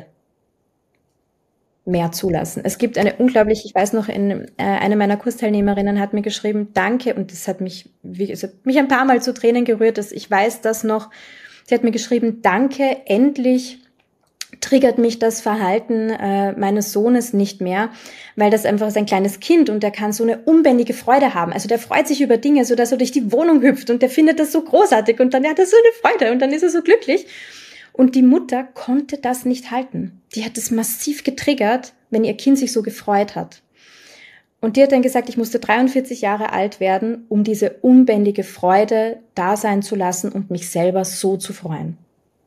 mehr zulassen. Es gibt eine unglaublich, ich weiß noch, in, äh, eine meiner Kursteilnehmerinnen hat mir geschrieben, danke, und das hat mich, wie, es hat mich ein paar Mal zu Tränen gerührt, dass ich weiß das noch. Sie hat mir geschrieben, danke, endlich triggert mich das Verhalten äh, meines Sohnes nicht mehr, weil das einfach ist ein kleines Kind und der kann so eine unbändige Freude haben. Also der freut sich über Dinge, so dass er durch die Wohnung hüpft und der findet das so großartig und dann ja, das ist so eine Freude und dann ist er so glücklich. Und die Mutter konnte das nicht halten. Die hat es massiv getriggert, wenn ihr Kind sich so gefreut hat. Und die hat dann gesagt, ich musste dreiundvierzig Jahre alt werden, um diese unbändige Freude da sein zu lassen und mich selber so zu freuen.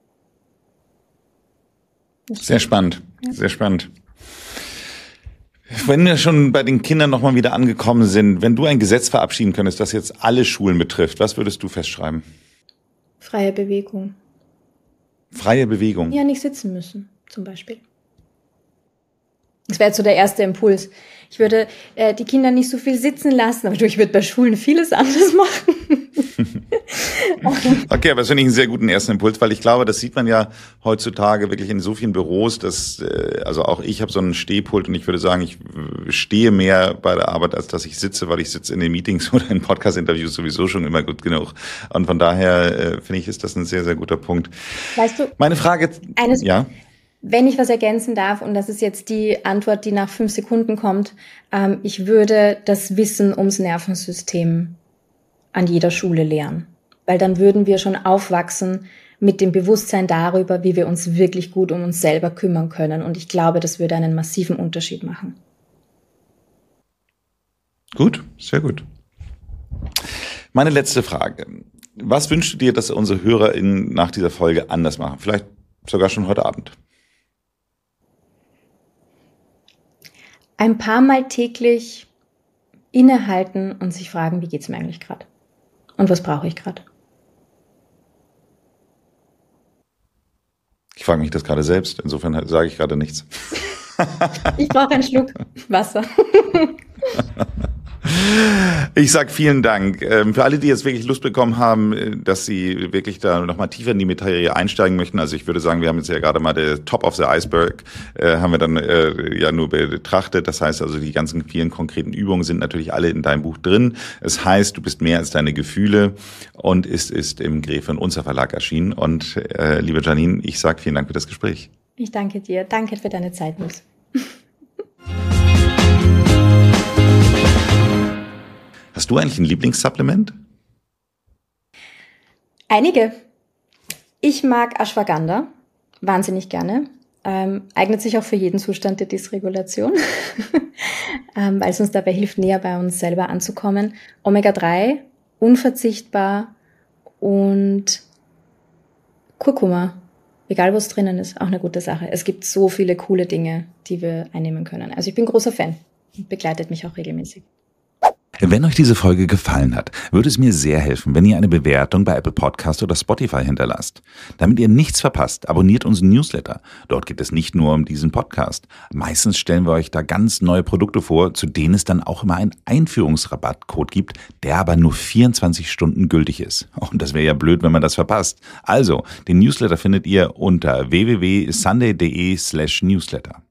Sehr spannend, ja. Sehr spannend. Wenn wir schon bei den Kindern nochmal wieder angekommen sind, wenn du ein Gesetz verabschieden könntest, das jetzt alle Schulen betrifft, was würdest du festschreiben? Freie Bewegung. Freie Bewegung. Ja, nicht sitzen müssen, zum Beispiel. Das wäre jetzt so der erste Impuls. Ich würde äh, die Kinder nicht so viel sitzen lassen, aber ich würde bei Schulen vieles anders machen. Okay, aber das finde ich einen sehr guten ersten Impuls, weil ich glaube, das sieht man ja heutzutage wirklich in so vielen Büros, dass, äh, also auch ich habe so einen Stehpult und ich würde sagen, ich stehe mehr bei der Arbeit, als dass ich sitze, weil ich sitze in den Meetings oder in Podcast-Interviews sowieso schon immer gut genug. Und von daher äh, finde ich, ist das ein sehr, sehr guter Punkt. Weißt du, meine Frage, eines, ja? Wenn ich was ergänzen darf, und das ist jetzt die Antwort, die nach fünf Sekunden kommt, ähm, ich würde das Wissen ums Nervensystem an jeder Schule lehren. Weil dann würden wir schon aufwachsen mit dem Bewusstsein darüber, wie wir uns wirklich gut um uns selber kümmern können. Und ich glaube, das würde einen massiven Unterschied machen. Gut, sehr gut. Meine letzte Frage. Was wünschst du dir, dass unsere HörerInnen nach dieser Folge anders machen? Vielleicht sogar schon heute Abend. Ein paar Mal täglich innehalten und sich fragen, wie geht's mir eigentlich gerade? Und was brauche ich gerade? Ich frage mich das gerade selbst, insofern sage ich gerade nichts. Ich brauche einen Schluck Wasser. Ich sag vielen Dank. Für alle, die jetzt wirklich Lust bekommen haben, dass sie wirklich da nochmal tiefer in die Materie einsteigen möchten, also ich würde sagen, wir haben jetzt ja gerade mal der Top of the Iceberg, äh, haben wir dann äh, ja nur betrachtet. Das heißt also, die ganzen vielen konkreten Übungen sind natürlich alle in deinem Buch drin. Es heißt, du bist mehr als deine Gefühle und es ist im Gräfe und Unzer Verlag erschienen. Und äh, liebe Janine, ich sag vielen Dank für das Gespräch. Ich danke dir. Danke für deine Zeit, Nils. Hast du eigentlich ein Lieblingssupplement? Einige. Ich mag Ashwagandha wahnsinnig gerne. Ähm, eignet sich auch für jeden Zustand der Dysregulation, ähm, weil es uns dabei hilft, näher bei uns selber anzukommen. Omega drei, unverzichtbar, und Kurkuma, egal was drinnen ist, auch eine gute Sache. Es gibt so viele coole Dinge, die wir einnehmen können. Also ich bin großer Fan und begleitet mich auch regelmäßig. Wenn euch diese Folge gefallen hat, würde es mir sehr helfen, wenn ihr eine Bewertung bei Apple Podcast oder Spotify hinterlasst. Damit ihr nichts verpasst, abonniert unseren Newsletter. Dort geht es nicht nur um diesen Podcast. Meistens stellen wir euch da ganz neue Produkte vor, zu denen es dann auch immer einen Einführungsrabattcode gibt, der aber nur vierundzwanzig Stunden gültig ist. Und das wäre ja blöd, wenn man das verpasst. Also, den Newsletter findet ihr unter w w w punkt sunday punkt de slash newsletter.